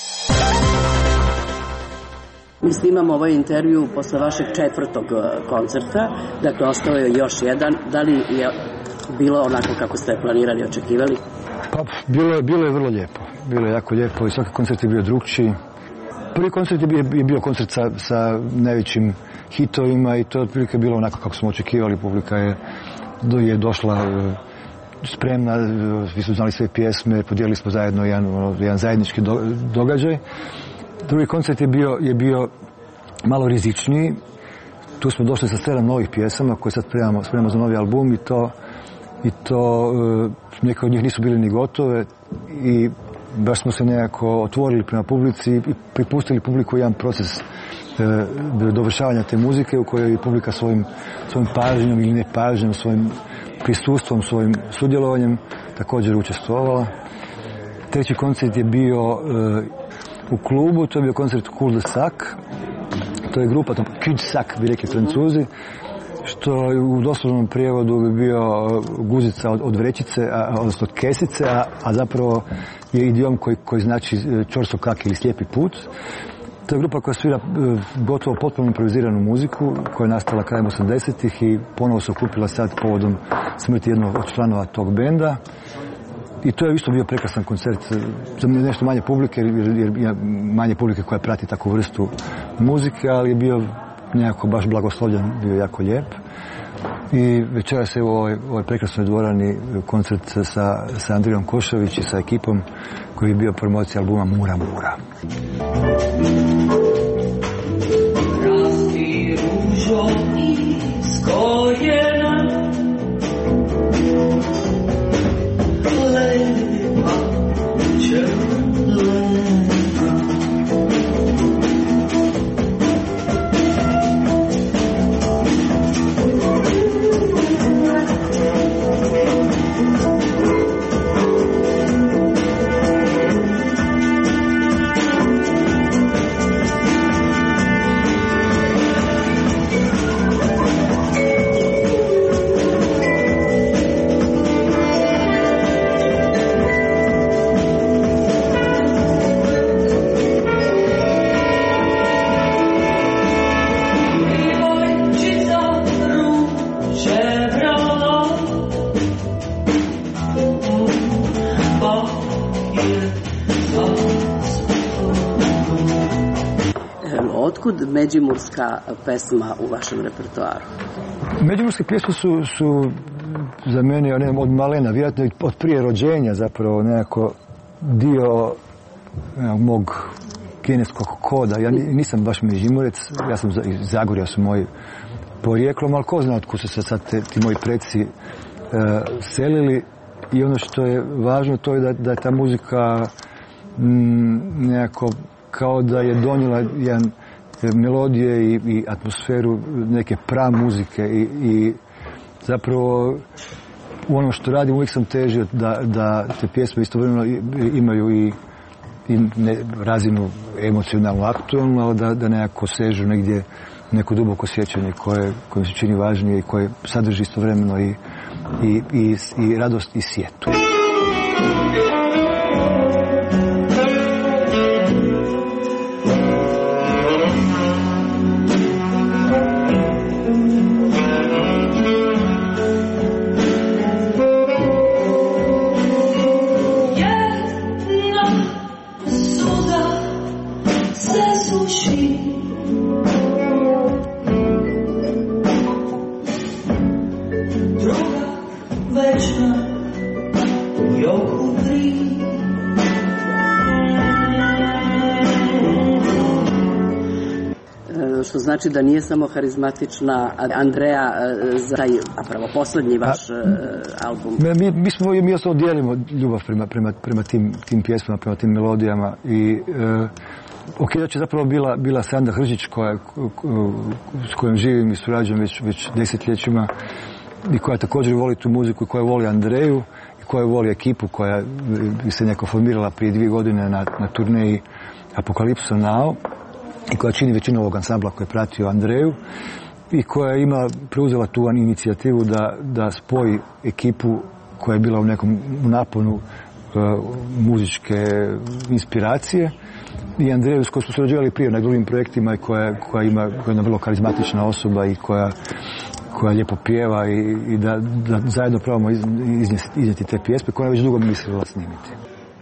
Mi snimamo ovaj intervju posle vašeg 4. koncerta, dakle ostao je još jedan. Da li je bilo onako kako ste planirali, očekivali? Pa, bilo je vrlo lijepo. Bilo je jako lijepo i svaki koncert je bio drugčiji. Prvi koncert je bio koncert sa najvećim hitovima i to je otprilike bilo onako kako smo očekivali. Publika je došla spremna, svi su znali sve pjesme, podijelili smo zajedno jedan zajednički događaj. Drugi koncert je bio malo rizičniji. Tu smo došli sa 7 novih pjesama koje sad spremamo za novi album i to neke od njih nisu bili ni gotove i baš smo se nekako otvorili prema publici i pripustili publiku jedan proces dovršavanja te muzike u kojoj je publika svojim pažnjom ili nepažnjom, svojim prisustvom, svojim sudjelovanjem također učestvovala. Treći koncert je bio u klubu, to je bio koncert Cul de Sac. To je grupa, Cul de Sac bi rekli Francuzi, što u doslovnom prijevodu bi bio guzica od vrećice, odnosno od kesice, a zapravo je idiom koji znači čorso kak ili slijepi put. To je grupa koja svira gotovo potpuno improviziranu muziku, koja je nastala krajem 80-ih i ponovo se okupila sad povodom smrti jednog od članova tog benda. I to je isto bio prekrasan koncert za nešto manje publike, jer manje publike koja prati takvu vrstu muzike, ali je bio nekako baš blagoslovljen, bio jako lijep. I večeras je u ovoj prekrasnoj dvorani koncert sa Andrijom Košović i sa ekipom koji je bio promocija albuma Mura Mura. Rasti ružo iz koljena, lepa črlena. Otkud međimurska pesma u vašem repertoaru? Međimurske pjesme su za mene od malena, vjerojatno od prije rođenja zapravo nekako dio mog genetskog koda. Ja nisam baš Međimurec, ja sam iz Zagorja su moji porijeklom, ali ko zna otkud su se sad ti moji preci selili i ono što je važno to je da je ta muzika nekako kao da je donijela jedan melodije i atmosferu neke muzike i zapravo u onom što radim uvijek sam težio da te pjesme istovremeno imaju i razinu emocionalnu, aktualnu, ali da nekako sežu negdje neko duboko sjećanje koje se čini važnije i koje sadrži istovremeno i radost i sjetu. srećna u joku tri. Što znači da nije samo harizmatična Andreja za taj, zapravo, poslednji vaš album. Mi osnovno dijelimo ljubav prema tim pjesmama, prema tim melodijama i Okidač je zapravo bila Sanda Hržić s kojom živim i surađujem već desetljećima i koja također voli tu muziku i koja voli Andreju i koja voli ekipu koja se nekako formirala prije 2 godine na turneji Apocalypse Now i koja čini većinu ovog ansambla koji je pratio Andreju i koja ima preuzela tu inicijativu da spoji ekipu koja je bila u nekom naponu muzičke inspiracije i Andreju s kojom smo surađivali prije na drugim projektima i koja je jedna vrlo karizmatična osoba i koja lijepo pjeva i da zajedno probamo iznijeti te pjesme koje je već dugo mislila snimiti.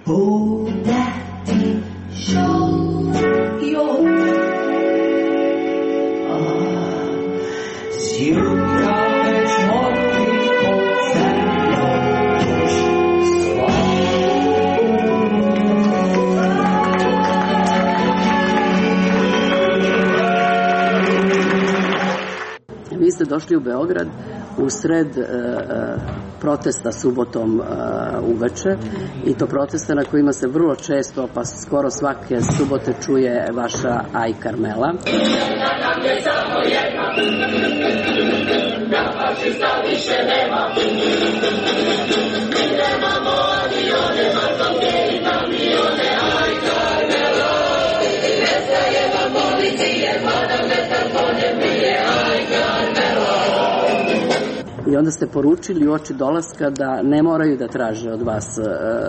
Vi ste došli u Beograd u sred protesta subotom uveče i to protesta na kojima se vrlo često, pa skoro svake subote čuje vaša Aj Karmela. I onda ste poručili uoči dolaska da ne moraju da traže od vas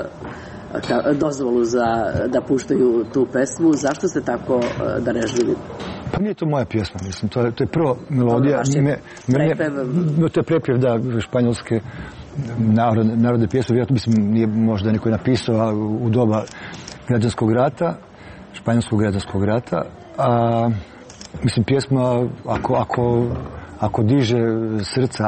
dozvolu da puštaju tu pesmu. Zašto ste tako darežljivi? Pa nije to moja pjesma, mislim. To je prvo melodija. To je prepjev, da, španjolske narodne pjesme. Vjerojatno, mislim, nije možda neko je napisao u doba građanskog rata, španjolskog građanskog rata. Mislim, pjesma, ako diže srca,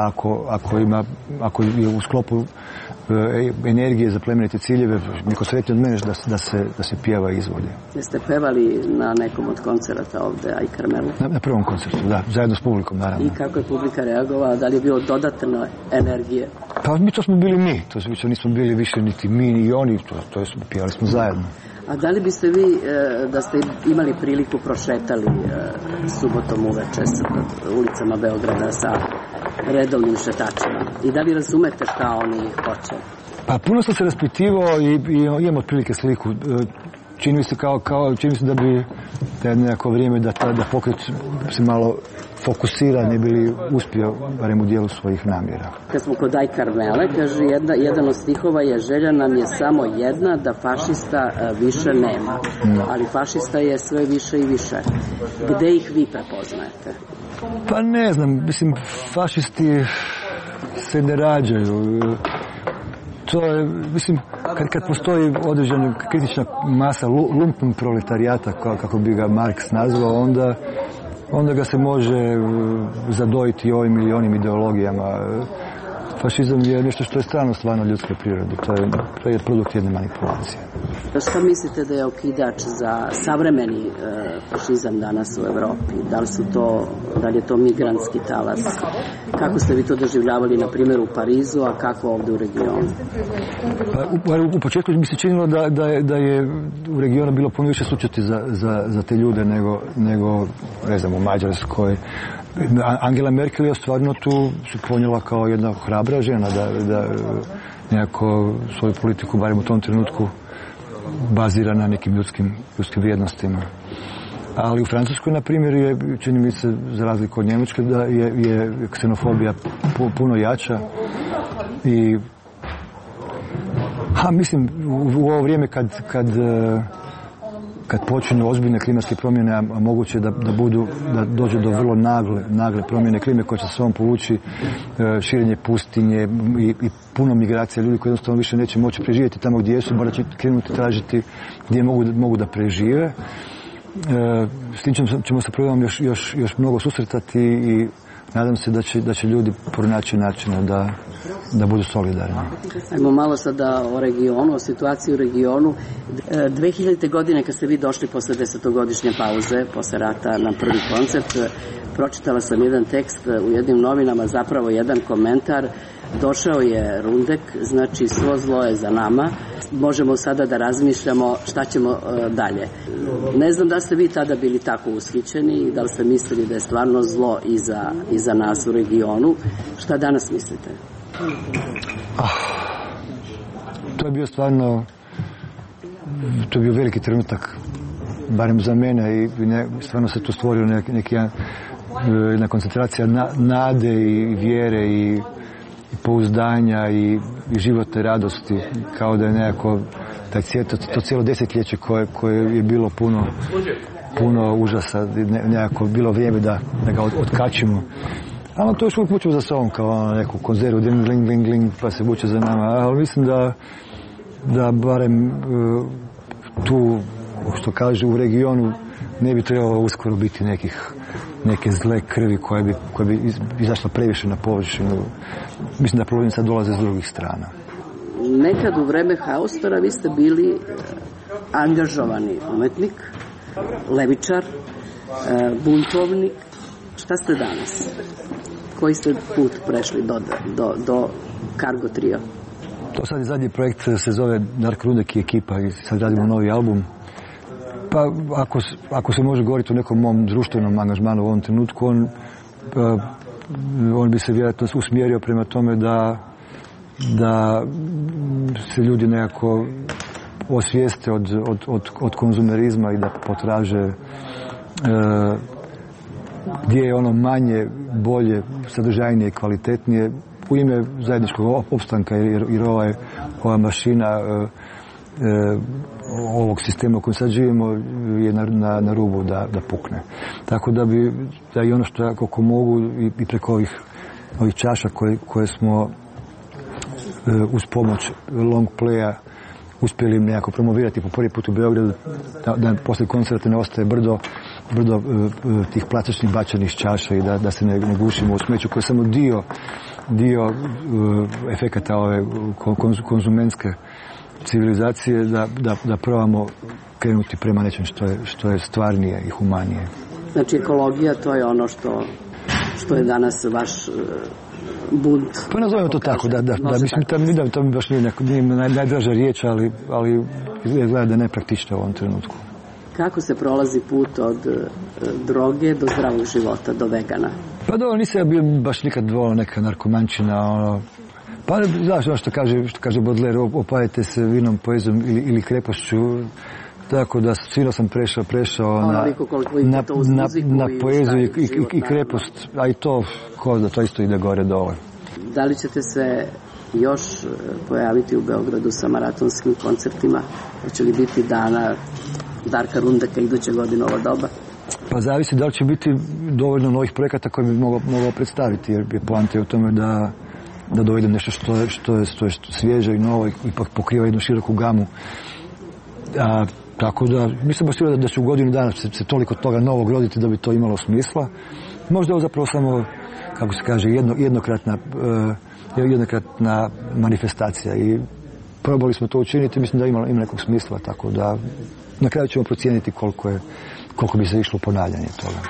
ako je u sklopu energije za plemenite ciljeve, neko sretnije od mene da se pjeva i izvodi. Jeste pevali na nekom od koncerata ovde Aj Karmelu? Na prvom koncertu, da, zajedno s publikom, naravno. I kako je publika reagovala? Da li je bilo dodatne energije? Pa to smo bili mi, to nismo bili više niti mi ni oni, to pjevali smo zajedno. A da li biste vi, da ste imali priliku, prošetali subotom uveče ulicama Beograda sa redovnim šetačima? I da li razumete šta oni hoće? Pa puno sam se raspitivao i imam otprilike sliku. Čini mi se da bi neko vrijeme da pokret se malo fokusira, ne bi li uspio barem u dijelu svojih namjera. Kad smo kod Aj Karmele, kaže, jedan od stihova je: želja nam je samo jedna, da fašista više nema. Ali fašista je sve više i više. Gde ih vi prepoznajete? Pa ne znam, mislim, fašisti se ne rađaju. To je, mislim, kad postoji određena kritična masa lumpen proletarijata, kako bi ga Marks nazvao, onda ga se može zadojiti ovim ili onim ideologijama. Fašizam je nešto što je strano stvarno ljudske prirode. To je produkt jedne manipulacije. Šta mislite da je okidač za savremeni fašizam danas u Evropi? Da li je to migrantski talas? Kako ste vi to doživljavali, na primjer, u Parizu, a kako ovdje u regionu? U početku mi se činilo da je u regionu bilo puno više sućuti za te ljude nego ne znam, u Mađarskoj. Angela Merkel je stvarno tu se ponijela kao jedna hrabra žena da nekako svoju politiku, barem u tom trenutku, bazira na nekim ljudskim vrijednostima. Ali u Francuskoj, na primjer, je, čini mi se, za razliku od Njemačke, da je ksenofobija puno jača i mislim, u ovo vrijeme kad počinju ozbiljne klimatske promjene, a moguće da dođe do vrlo nagle promjene klime koje će se sobom povući širenje pustinje i puno migracija ljudi koji jednostavno više neće moći preživjeti tamo gdje su, morat će krenuti tražiti gdje mogu da prežive. S tim ćemo se problemom još mnogo susretati i nadam se da će ljudi pronaći načina da budu solidarni. Ajmo malo sada o regionu, o situaciji u regionu. 2000. godine kad ste vi došli posle 10-godišnje pauze, posle rata na prvi koncert, pročitala sam jedan tekst u jednim novinama, zapravo jedan komentar. Došao je Rundek, znači svo zlo je za nama. Možemo sada da razmišljamo šta ćemo dalje. Ne znam da ste vi tada bili tako ushićeni i da li ste mislili da je stvarno zlo iza nas u regionu. Šta danas mislite? To je bio stvarno, to je bio veliki trenutak, barem za mene, i stvarno se tu stvorio jedna koncentracija nade i vjere i pouzdanja i životne radosti, kao da je nekako to cijelo desetljeće koje je bilo puno užasa, nekako bilo vrijeme da ga otkačimo. Ali to još uvijek vučemo za sobom kao neku konzervu, gling, gling, gling, pa se vuče za nama. Ali mislim da barem tu, što kaže, u regionu ne bi trebalo uskoro biti neke zle krvi koja bi izašla previše na površinu. Mislim da problemi sad dolaze s drugih strana. Nekad u vreme Haustora vi ste bili angažovani umetnik, levičar, buntovnik. Šta ste danas? Koji ste put prešli do Cargo Trio? To sad je zadnji projekt, se zove Dark Rundek i ekipa i sad radimo novi album. Pa ako se može govoriti o nekom mom društvenom angažmanu u ovom trenutku, on bi se vjerojatno usmjerio prema tome da se ljudi nekako osvijeste od konzumerizma i da potraže gdje je ono manje, bolje, sadržajnije i kvalitetnije u ime zajedničkog opstanka, jer ova mašina ovog sistema u kojem sad živimo je na rubu da pukne. Tako da i ono što ja koliko mogu i preko ovih čaša koje smo uz pomoć long playa uspjeli nekako promovirati po prvi put u Beogradu, da posle koncerta ne ostaje brdo tih plastičnih bačenih čaša i da se ne gušimo u smeću, koje je samo dio efekata ove konzumentske civilizacije, da probamo krenuti prema nečem što je stvarnije i humanije. Znači ekologija, to je ono što je danas vaš bunt. Pa nazovemo to tako, da mislim, to mi baš nije najdraža riječ, ali izgleda da je nepraktično u ovom trenutku. Kako se prolazi put od droge do zdravog života, do vegana? Pa dobro, nisam ja bio baš nikad volio neka narkomančina, pa znaš ono što kaže Baudelaire, opajete se vinom, poezijom ili krepošću, tako da sino sam prešao na poeziju i krepost, a i to da to isto ide gore dole. Da li ćete se još pojaviti u Beogradu sa maratonskim koncertima? Hoće li biti dana Darka Rundeka iduće godine ovo doba? Pa zavisi da li će biti dovoljno novih projekata koje bi mogao predstaviti, jer je poanta u tome da dovedem nešto što je svježe i novo i pokriva jednu široku gamu. Tako da, mislim baš da će u godinu dana se toliko toga novog roditi da bi to imalo smisla. Možda je ovo zapravo samo, kako se kaže, jednokratna manifestacija i probali smo to učiniti, mislim da ima nekog smisla, tako da na kraju ćemo procijeniti koliko bi se išlo ponavljanje toga.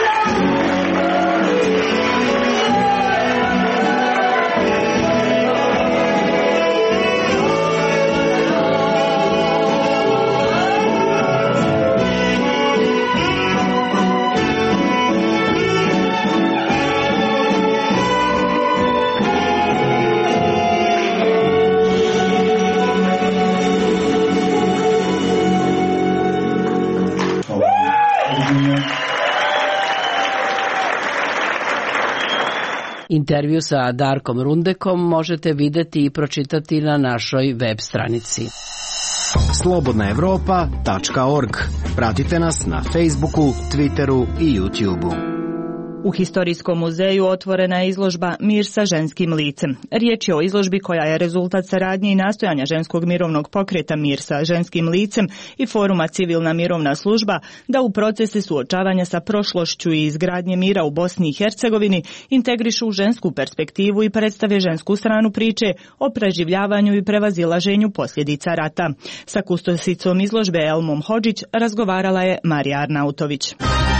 Intervju sa Darkom Rundekom možete videti i pročitati na našoj web stranici. Slobodnaevropa.org. Pratite nas na Facebooku, Twitteru i YouTubeu. U Historijskom muzeju otvorena je izložba Mir sa ženskim licem. Riječ je o izložbi koja je rezultat saradnje i nastojanja ženskog mirovnog pokreta Mir sa ženskim licem i foruma Civilna mirovna služba da u procese suočavanja sa prošlošću i izgradnje mira u Bosni i Hercegovini integrišu žensku perspektivu i predstave žensku stranu priče o preživljavanju i prevazilaženju posljedica rata. Sa kustosicom izložbe Elmom Hodžić razgovarala je Marija Arnautović.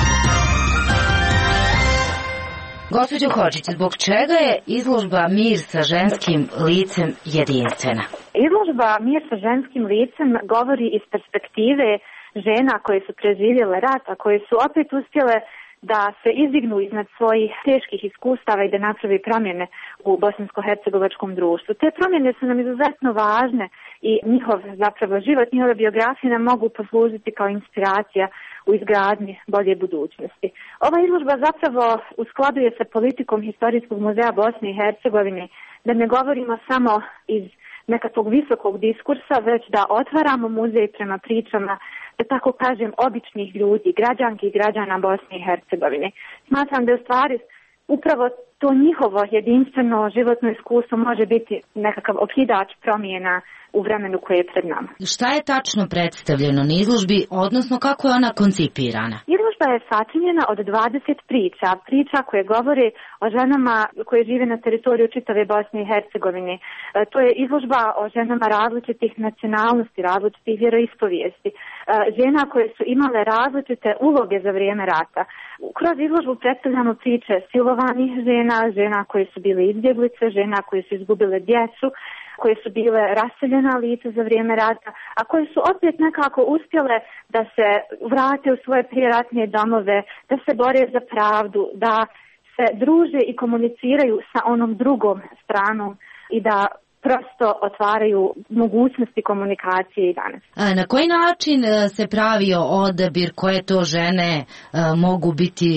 Gospođo Hodžić, zbog čega je izložba Mir sa ženskim licem jedinstvena? Izložba Mir sa ženskim licem govori iz perspektive žena koje su preživjele rat, a koje su opet uspjele da se izdignu iznad svojih teških iskustava i da napravi promjene u bosansko-hercegovačkom društvu. Te promjene su nam izuzetno važne i njihov zapravo život, njihove biografije nam mogu poslužiti kao inspiracija u izgradnji bolje budućnosti. Ova izložba zapravo uskladuje sa politikom Historijskog muzeja Bosne i Hercegovine, da ne govorimo samo iz nekakvog visokog diskursa, već da otvaramo muzej prema pričama, da tako kažem, običnih ljudi, građanki i građana Bosne i Hercegovine. Smatram da je u stvari upravo to njihovo jedinstveno životno iskustvo može biti nekakav okidač promjena u vremenu koje je pred nama. Šta je tačno predstavljeno na izložbi, odnosno kako je ona koncipirana? Izložba je sačinjena od 20 priča koje govore o ženama koje žive na teritoriju čitave Bosne i Hercegovine. To je izložba o ženama različitih nacionalnosti, različitih vjeroispovijesti, žena koje su imale različite uloge za vrijeme rata. Kroz izložbu predstavljamo priče silovanih žena koje su bile izbjeglice, žena koje su izgubile djecu, koje su bile raseljena lica za vrijeme rata, a koje su opet nekako uspjele da se vrate u svoje prijeratne domove, da se bore za pravdu, da se druže i komuniciraju sa onom drugom stranom i da prosto otvaraju mogućnosti komunikacije i danas. Na koji način se pravio odabir koje to žene mogu biti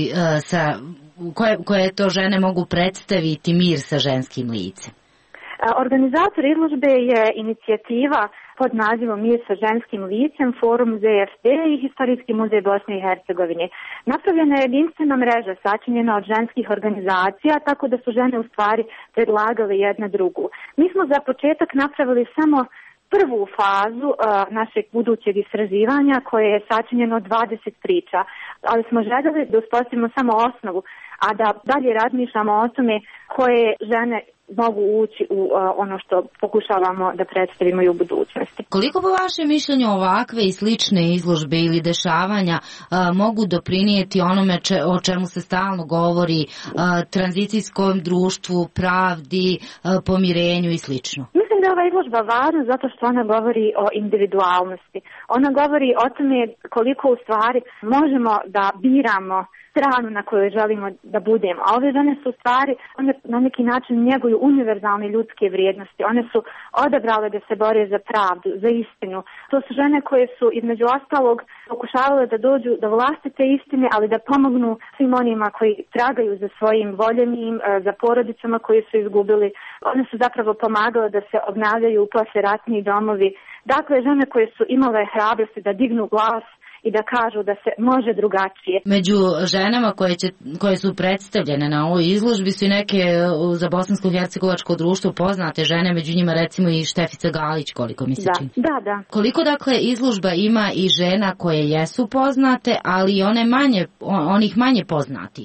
koje to žene mogu predstaviti mir sa ženskim licem? Organizator izložbe je inicijativa pod nazivom Mir sa ženskim licem, forum ZFD i Historijski muzej Bosne i Hercegovine. Napravljena je jedinstvena mreža sačinjena od ženskih organizacija, tako da su žene u stvari predlagale jedna drugu. Mi smo za početak napravili samo prvu fazu našeg budućeg istraživanja koje je sačinjeno od 20 priča, ali smo željeli da uspostavimo samo osnovu, a da dalje razmišljamo o tome koje žene mogu ući u ono što pokušavamo da predstavimo i u budućnosti. Koliko po vašem mišljenju ovakve i slične izložbe ili dešavanja mogu doprinijeti onome o čemu se stalno govori, tranzicijskom društvu, pravdi, pomirenju i slično? Mislim da je ova izložba važna zato što ona govori o individualnosti. Ona govori o tome koliko u stvari možemo da biramo stranu na kojoj želimo da budemo. A ove žene su u stvari, one na neki način njeguju univerzalne ljudske vrijednosti. One su odabrale da se bore za pravdu, za istinu. To su žene koje su između ostalog pokušavale da dođu do vlastite istine, ali da pomognu svim onima koji tragaju za svojim voljenim, za porodicama koje su izgubili. One su zapravo pomagale da se obnavljaju poslijeratni domovi. Dakle, žene koje su imale hrabrosti da dignu glas i da kažu da se može drugačije. Među ženama koje su predstavljene na ovoj izložbi su i neke za bosansko-hercegovačko društvo poznate žene, među njima recimo i Štefica Galić, koliko mi se čini. Da. Koliko dakle izložba ima i žena koje jesu poznate, ali i onih manje poznatih,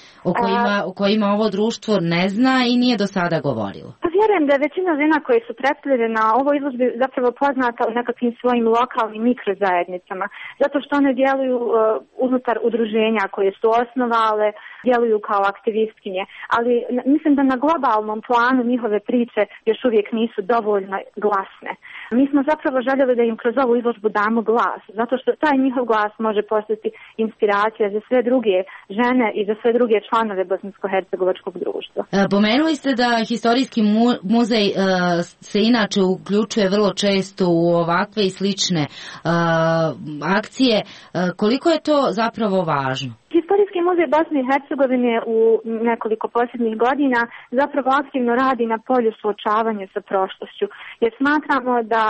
o kojima ovo društvo ne zna i nije do sada govorilo? Vjerujem da je većina žena koje su predstavljene na ovoj izložbi zapravo poznata u nekakvim svojim lokalnim mikrozajednicama, zato što one djeluju unutar udruženja koje su osnovale, djeluju kao aktivistkinje, ali mislim da na globalnom planu njihove priče još uvijek nisu dovoljno glasne. Mi smo zapravo željeli da im kroz ovu izložbu damo glas, zato što taj njihov glas može postati inspiracija za sve druge žene i za sve druge članove bosansko-hercegovačkog društva. Pomenuli ste da Historijski muzej se inače uključuje vrlo često u ovakve i slične akcije. Koliko je to zapravo važno? Historijski muzej Bosne i Hercegovine u nekoliko posljednjih godina zapravo aktivno radi na polju suočavanja sa prošlošću, jer smatramo da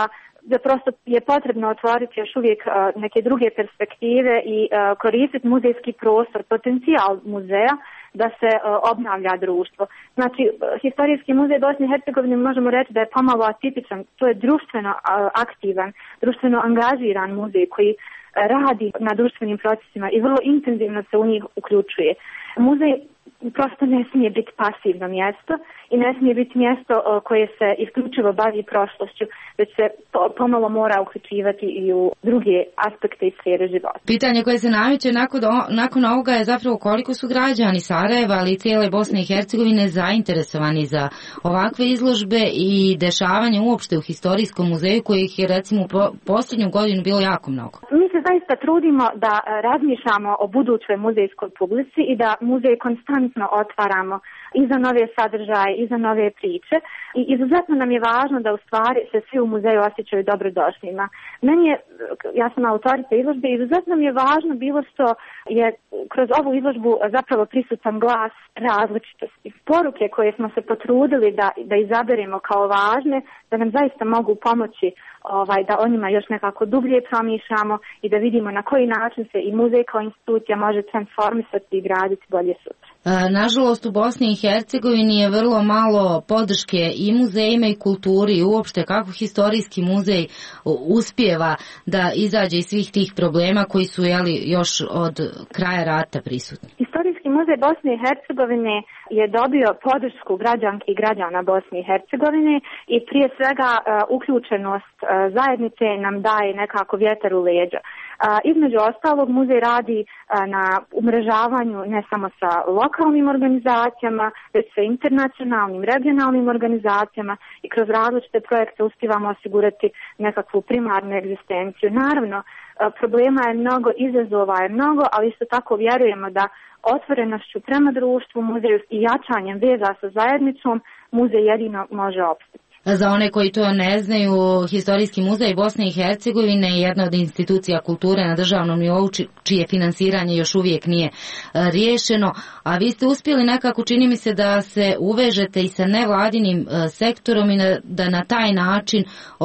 da prosto je potrebno otvoriti još uvijek neke druge perspektive i koristiti muzejski prostor, potencijal muzeja da se obnavlja društvo. Znači, Historijski muzej Bosne i Hercegovine možemo reći da je pomalo atipičan, to je društveno aktivan, društveno angažiran muzej koji radi na društvenim procesima i vrlo intenzivno se u njih uključuje. Muzej prosto ne smije biti pasivno mjesto i ne smije biti mjesto koje se isključivo bavi prošlošću, već se pomalo mora uključivati i u druge aspekte i sfere života. Pitanje koje se nameće nakon ovoga je zapravo koliko su građani Sarajeva, ali i cijele Bosne i Hercegovine zainteresovani za ovakve izložbe i dešavanje uopšte u Historijskom muzeju, kojih je recimo u posljednju godinu bilo jako mnogo. Mi se zaista trudimo da razmišljamo o budućoj muzejskoj publici i da muzej konstantno otvaramo i za nove sadržaje i za nove priče i izuzetno nam je važno da u stvari se svi u muzeju osjećaju dobrodošlima. Meni je, ja sam autorica izložbe, izuzetno mi je važno bilo što je kroz ovu izložbu zapravo prisutan glas različitosti. Poruke koje smo se potrudili da izaberemo kao važne, da nam zaista mogu pomoći da o njima još nekako dublje promišljamo i da vidimo na koji način se i muzej kao institucija može transformisati i graditi bolje sutra. Nažalost, u Bosni i Hercegovini je vrlo malo podrške i muzejima i kulturi i uopšte kako Historijski muzej uspijeva da izađe iz svih tih problema koji su još od kraja rata prisutni. Historijski muzej Bosne i Hercegovine je dobio podršku građanki i građana Bosne i Hercegovine i prije svega uključenost zajednice nam daje nekako vjetar u leđa. Između ostalog, muzej radi na umrežavanju ne samo sa lokalnim organizacijama, već sa internacionalnim, regionalnim organizacijama i kroz različite projekte uspijevamo osigurati nekakvu primarnu egzistenciju. Naravno, problema je mnogo, izazova je mnogo, ali isto tako vjerujemo da otvorenošću prema društvu, muzeju i jačanjem veza sa zajednicom, muzej jedino može opstati. Za one koji to ne znaju, Historijski muzej Bosne i Hercegovine je jedna od institucija kulture na državnom nivou čije finansiranje još uvijek nije riješeno, a vi ste uspjeli nekako, čini mi se, da se uvežete i sa nevladinim sektorom i da na taj način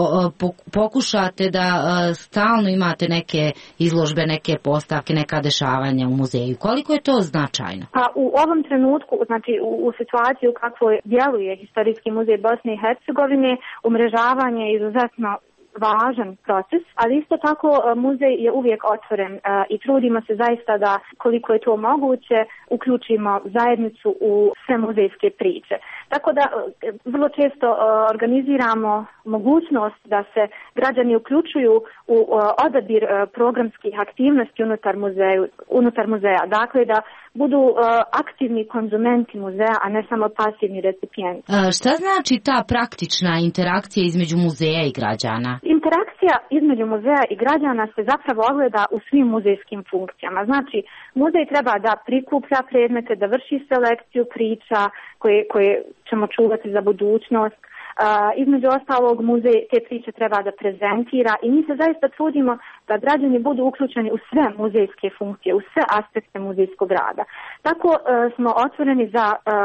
pokušate da stalno imate neke izložbe, neke postavke, neka dešavanja u muzeju. Koliko je to značajno? Pa u ovom trenutku, znači u situaciju kako djeluje Historijski muzej Bosne i Hercegovine, umrežavanje je izuzetno važan proces, ali isto tako muzej je uvijek otvoren i trudimo se zaista da koliko je to moguće uključimo zajednicu u sve muzejske priče. Tako da vrlo često organiziramo mogućnost da se građani uključuju u odabir programskih aktivnosti unutar muzeja. Dakle, da budu aktivni konzumenti muzeja, a ne samo pasivni recipijenti. Šta znači ta praktična interakcija između muzeja i građana? Interakcija između muzeja i građana se zapravo ogleda u svim muzejskim funkcijama. Znači, muzej treba da prikuplja predmete, da vrši selekciju priča koje ćemo čuvati za budućnost. Između ostalog, muzej te priče treba da prezentira i mi se zaista trudimo da građani budu uključeni u sve muzejske funkcije, u sve aspekte muzejskog rada. Tako smo otvoreni za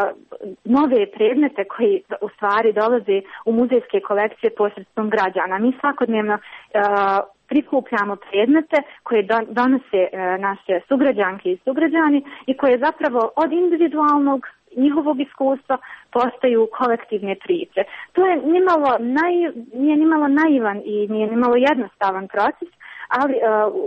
nove predmete koji u stvari dolaze u muzejske kolekcije posredstvom građana. Mi svakodnevno prikupljamo predmete koje donose naše sugrađanke i sugrađani i koje zapravo od individualnog njihovog iskustva postaju kolektivne priče. To je nije nimalo naivan i nije nimalo jednostavan proces, ali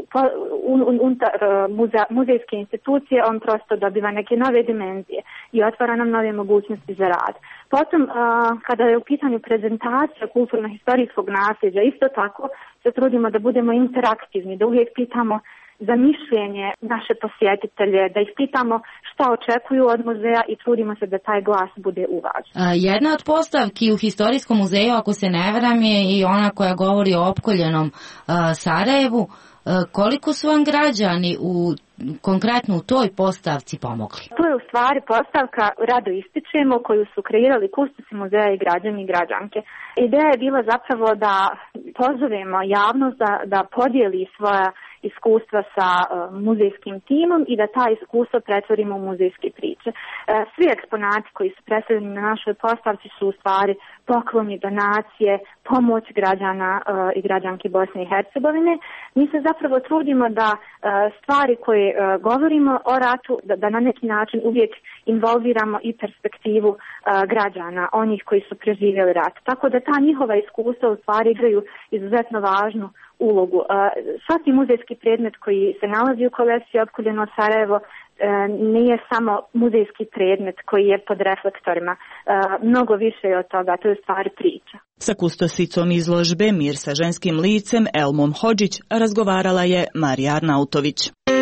unutar muzejske institucije on prosto dobiva neke nove dimenzije i otvara nam nove mogućnosti za rad. Potom, kada je u pitanju prezentacija kulturno-historijskog nasljeđa, isto tako se trudimo da budemo interaktivni, da uvijek pitamo za mišljenje naše posjetitelje, da ih pitamo šta očekuju od muzeja i trudimo se da taj glas bude uvažen. Jedna od postavki u Historijskom muzeju, ako se ne varam, je i ona koja govori o opkoljenom Sarajevu. Koliko su vam građani konkretno u toj postavci pomogli? To je u stvari postavka, rado ističemo, koju su kreirali kustosi muzeja i građani i građanke. Ideja je bila zapravo da pozovemo javnost da podijeli svoja iskustva sa muzejskim timom i da ta iskustva pretvorimo u muzejske priče. Svi eksponati koji su predstavljeni na našoj postavci su u stvari pokloni, donacije, pomoć građana i građanki Bosne i Hercegovine. Mi se zapravo trudimo da stvari koje govorimo o ratu, da na neki način uvijek involviramo i perspektivu građana, onih koji su preživjeli rat. Tako da ta njihova iskustva u stvari igraju izuzetno važnu ulogu. Svaki muzejski predmet koji se nalazi u kolekciji Opkoljeno Sarajevo nije samo muzejski predmet koji je pod reflektorima. Mnogo više je od toga, to je u stvari priča. Sa kustosicom izložbe Mir sa ženskim licem Elmom Hodžić razgovarala je Marija Arnautović.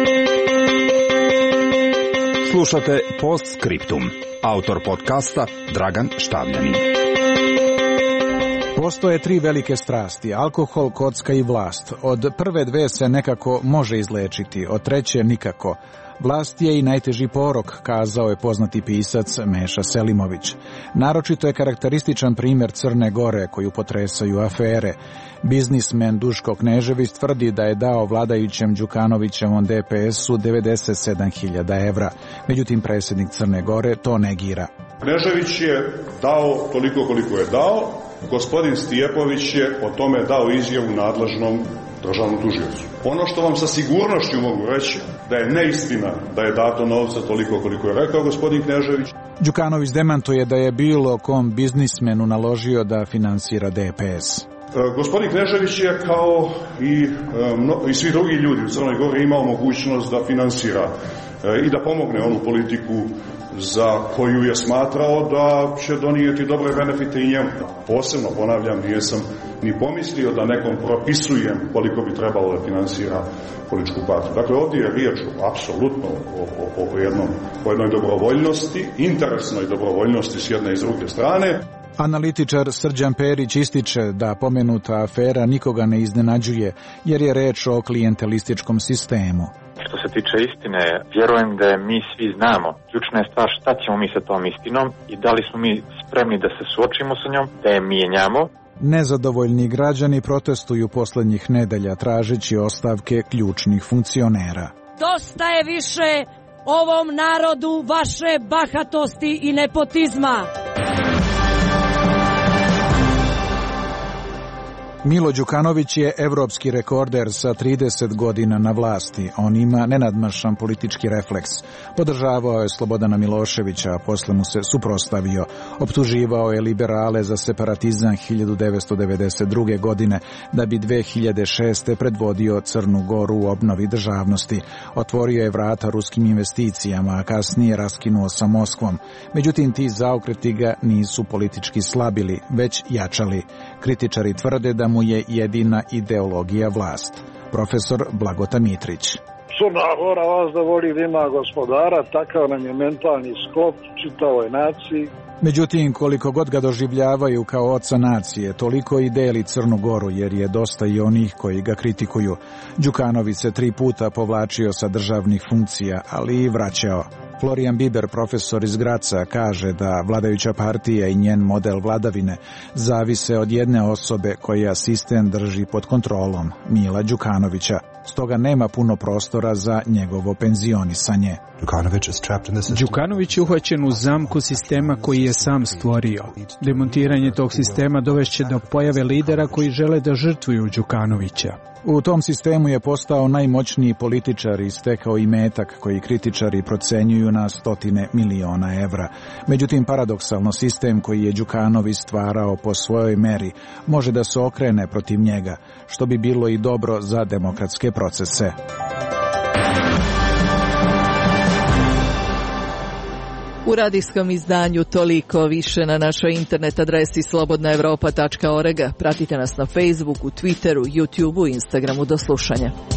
Slušate Postscriptum. Autor podcasta Dragan Štavljanin. Postoje 3 velike strasti, alkohol, kocka i vlast. Od prve 2 se nekako može izlečiti, od treće nikako. Vlast je i najteži porok, kazao je poznati pisac Meša Selimović. Naročito je karakterističan primjer Crne Gore koju potresaju afere. Biznismen Duško Knežević tvrdi da je dao vladajućem Đukanovićevom DPS-u 97.000 evra. Međutim, predsjednik Crne Gore to negira. Knežević je dao toliko koliko je dao, gospodin Stijepović je o tome dao izjavu nadležnom državnom tužiocu. Ono što vam sa sigurnošću mogu reći, da je neistina da je dato novca toliko koliko je rekao gospodin Knežević. Đukanović demantuje da je bilo kom biznismenu naložio da finansira DPS. Gospodin Knežević je kao i svi drugi ljudi u Crnoj Gori imao mogućnost da finansira i da pomogne onu politiku za koju je smatrao da će donijeti dobre benefite i njemu. Posebno, ponavljam, nisam ni pomislio da nekom propisujem koliko bi trebalo da finansira političku partiju. Dakle, ovdje je riječ apsolutno o jednoj dobrovoljnosti, interesnoj dobrovoljnosti s jedne i s druge strane. Analitičar Srđan Perić ističe da pomenuta afera nikoga ne iznenađuje, jer je reč o klijentelističkom sistemu. Što se tiče istine, vjerujem da je mi svi znamo. Ključna je stvar šta ćemo mi sa tom istinom i da li smo mi spremni da se suočimo sa njom, da je mijenjamo. Nezadovoljni građani protestuju posljednjih nedelja tražeći ostavke ključnih funkcionera. Dosta je više ovom narodu vaše bahatosti i nepotizma. Milo Đukanović je evropski rekorder sa 30 godina na vlasti. On ima nenadmašan politički refleks. Podržavao je Slobodana Miloševića, a posle mu se suprotstavio. Optuživao je liberale za separatizam 1992. godine, da bi 2006. predvodio Crnu Goru u obnovi državnosti. Otvorio je vrata ruskim investicijama, a kasnije raskinuo sa Moskvom. Međutim, ti zaokreti ga nisu politički slabili, već jačali. Kritičari tvrde da mu je jedina ideologija vlast. Profesor Blagota Mitrić. Crna Gora vas da voli da ima gospodara, takav nam je mentalni sklop čitavoj naciji. Međutim, koliko god ga doživljavaju kao oca nacije, toliko i deli Crnu Goru, jer je dosta i onih koji ga kritikuju. Đukanović se 3 puta povlačio sa državnih funkcija, ali i vraćao. Florijan Biber, profesor iz Graca, kaže da vladajuća partija i njen model vladavine zavise od jedne osobe koja sistem drži pod kontrolom, Mila Đukanovića. Stoga nema puno prostora za njegovo penzionisanje. Đukanović je uhvaćen u zamku sistema koji je sam stvorio. Demontiranje tog sistema dovešće do pojave lidera koji žele da žrtvuju Đukanovića. U tom sistemu je postao najmoćniji političar i stekao imetak koji kritičari procenjuju na 100 miliona evra. Međutim, paradoksalno, sistem koji je Đukanović stvarao po svojoj meri može da se okrene protiv njega, što bi bilo i dobro za demokratske procese. U radijskom izdanju toliko, više na našoj internet adresi slobodnaevropa.org. Pratite nas na Facebooku, Twitteru, YouTubeu, Instagramu. Do slušanja.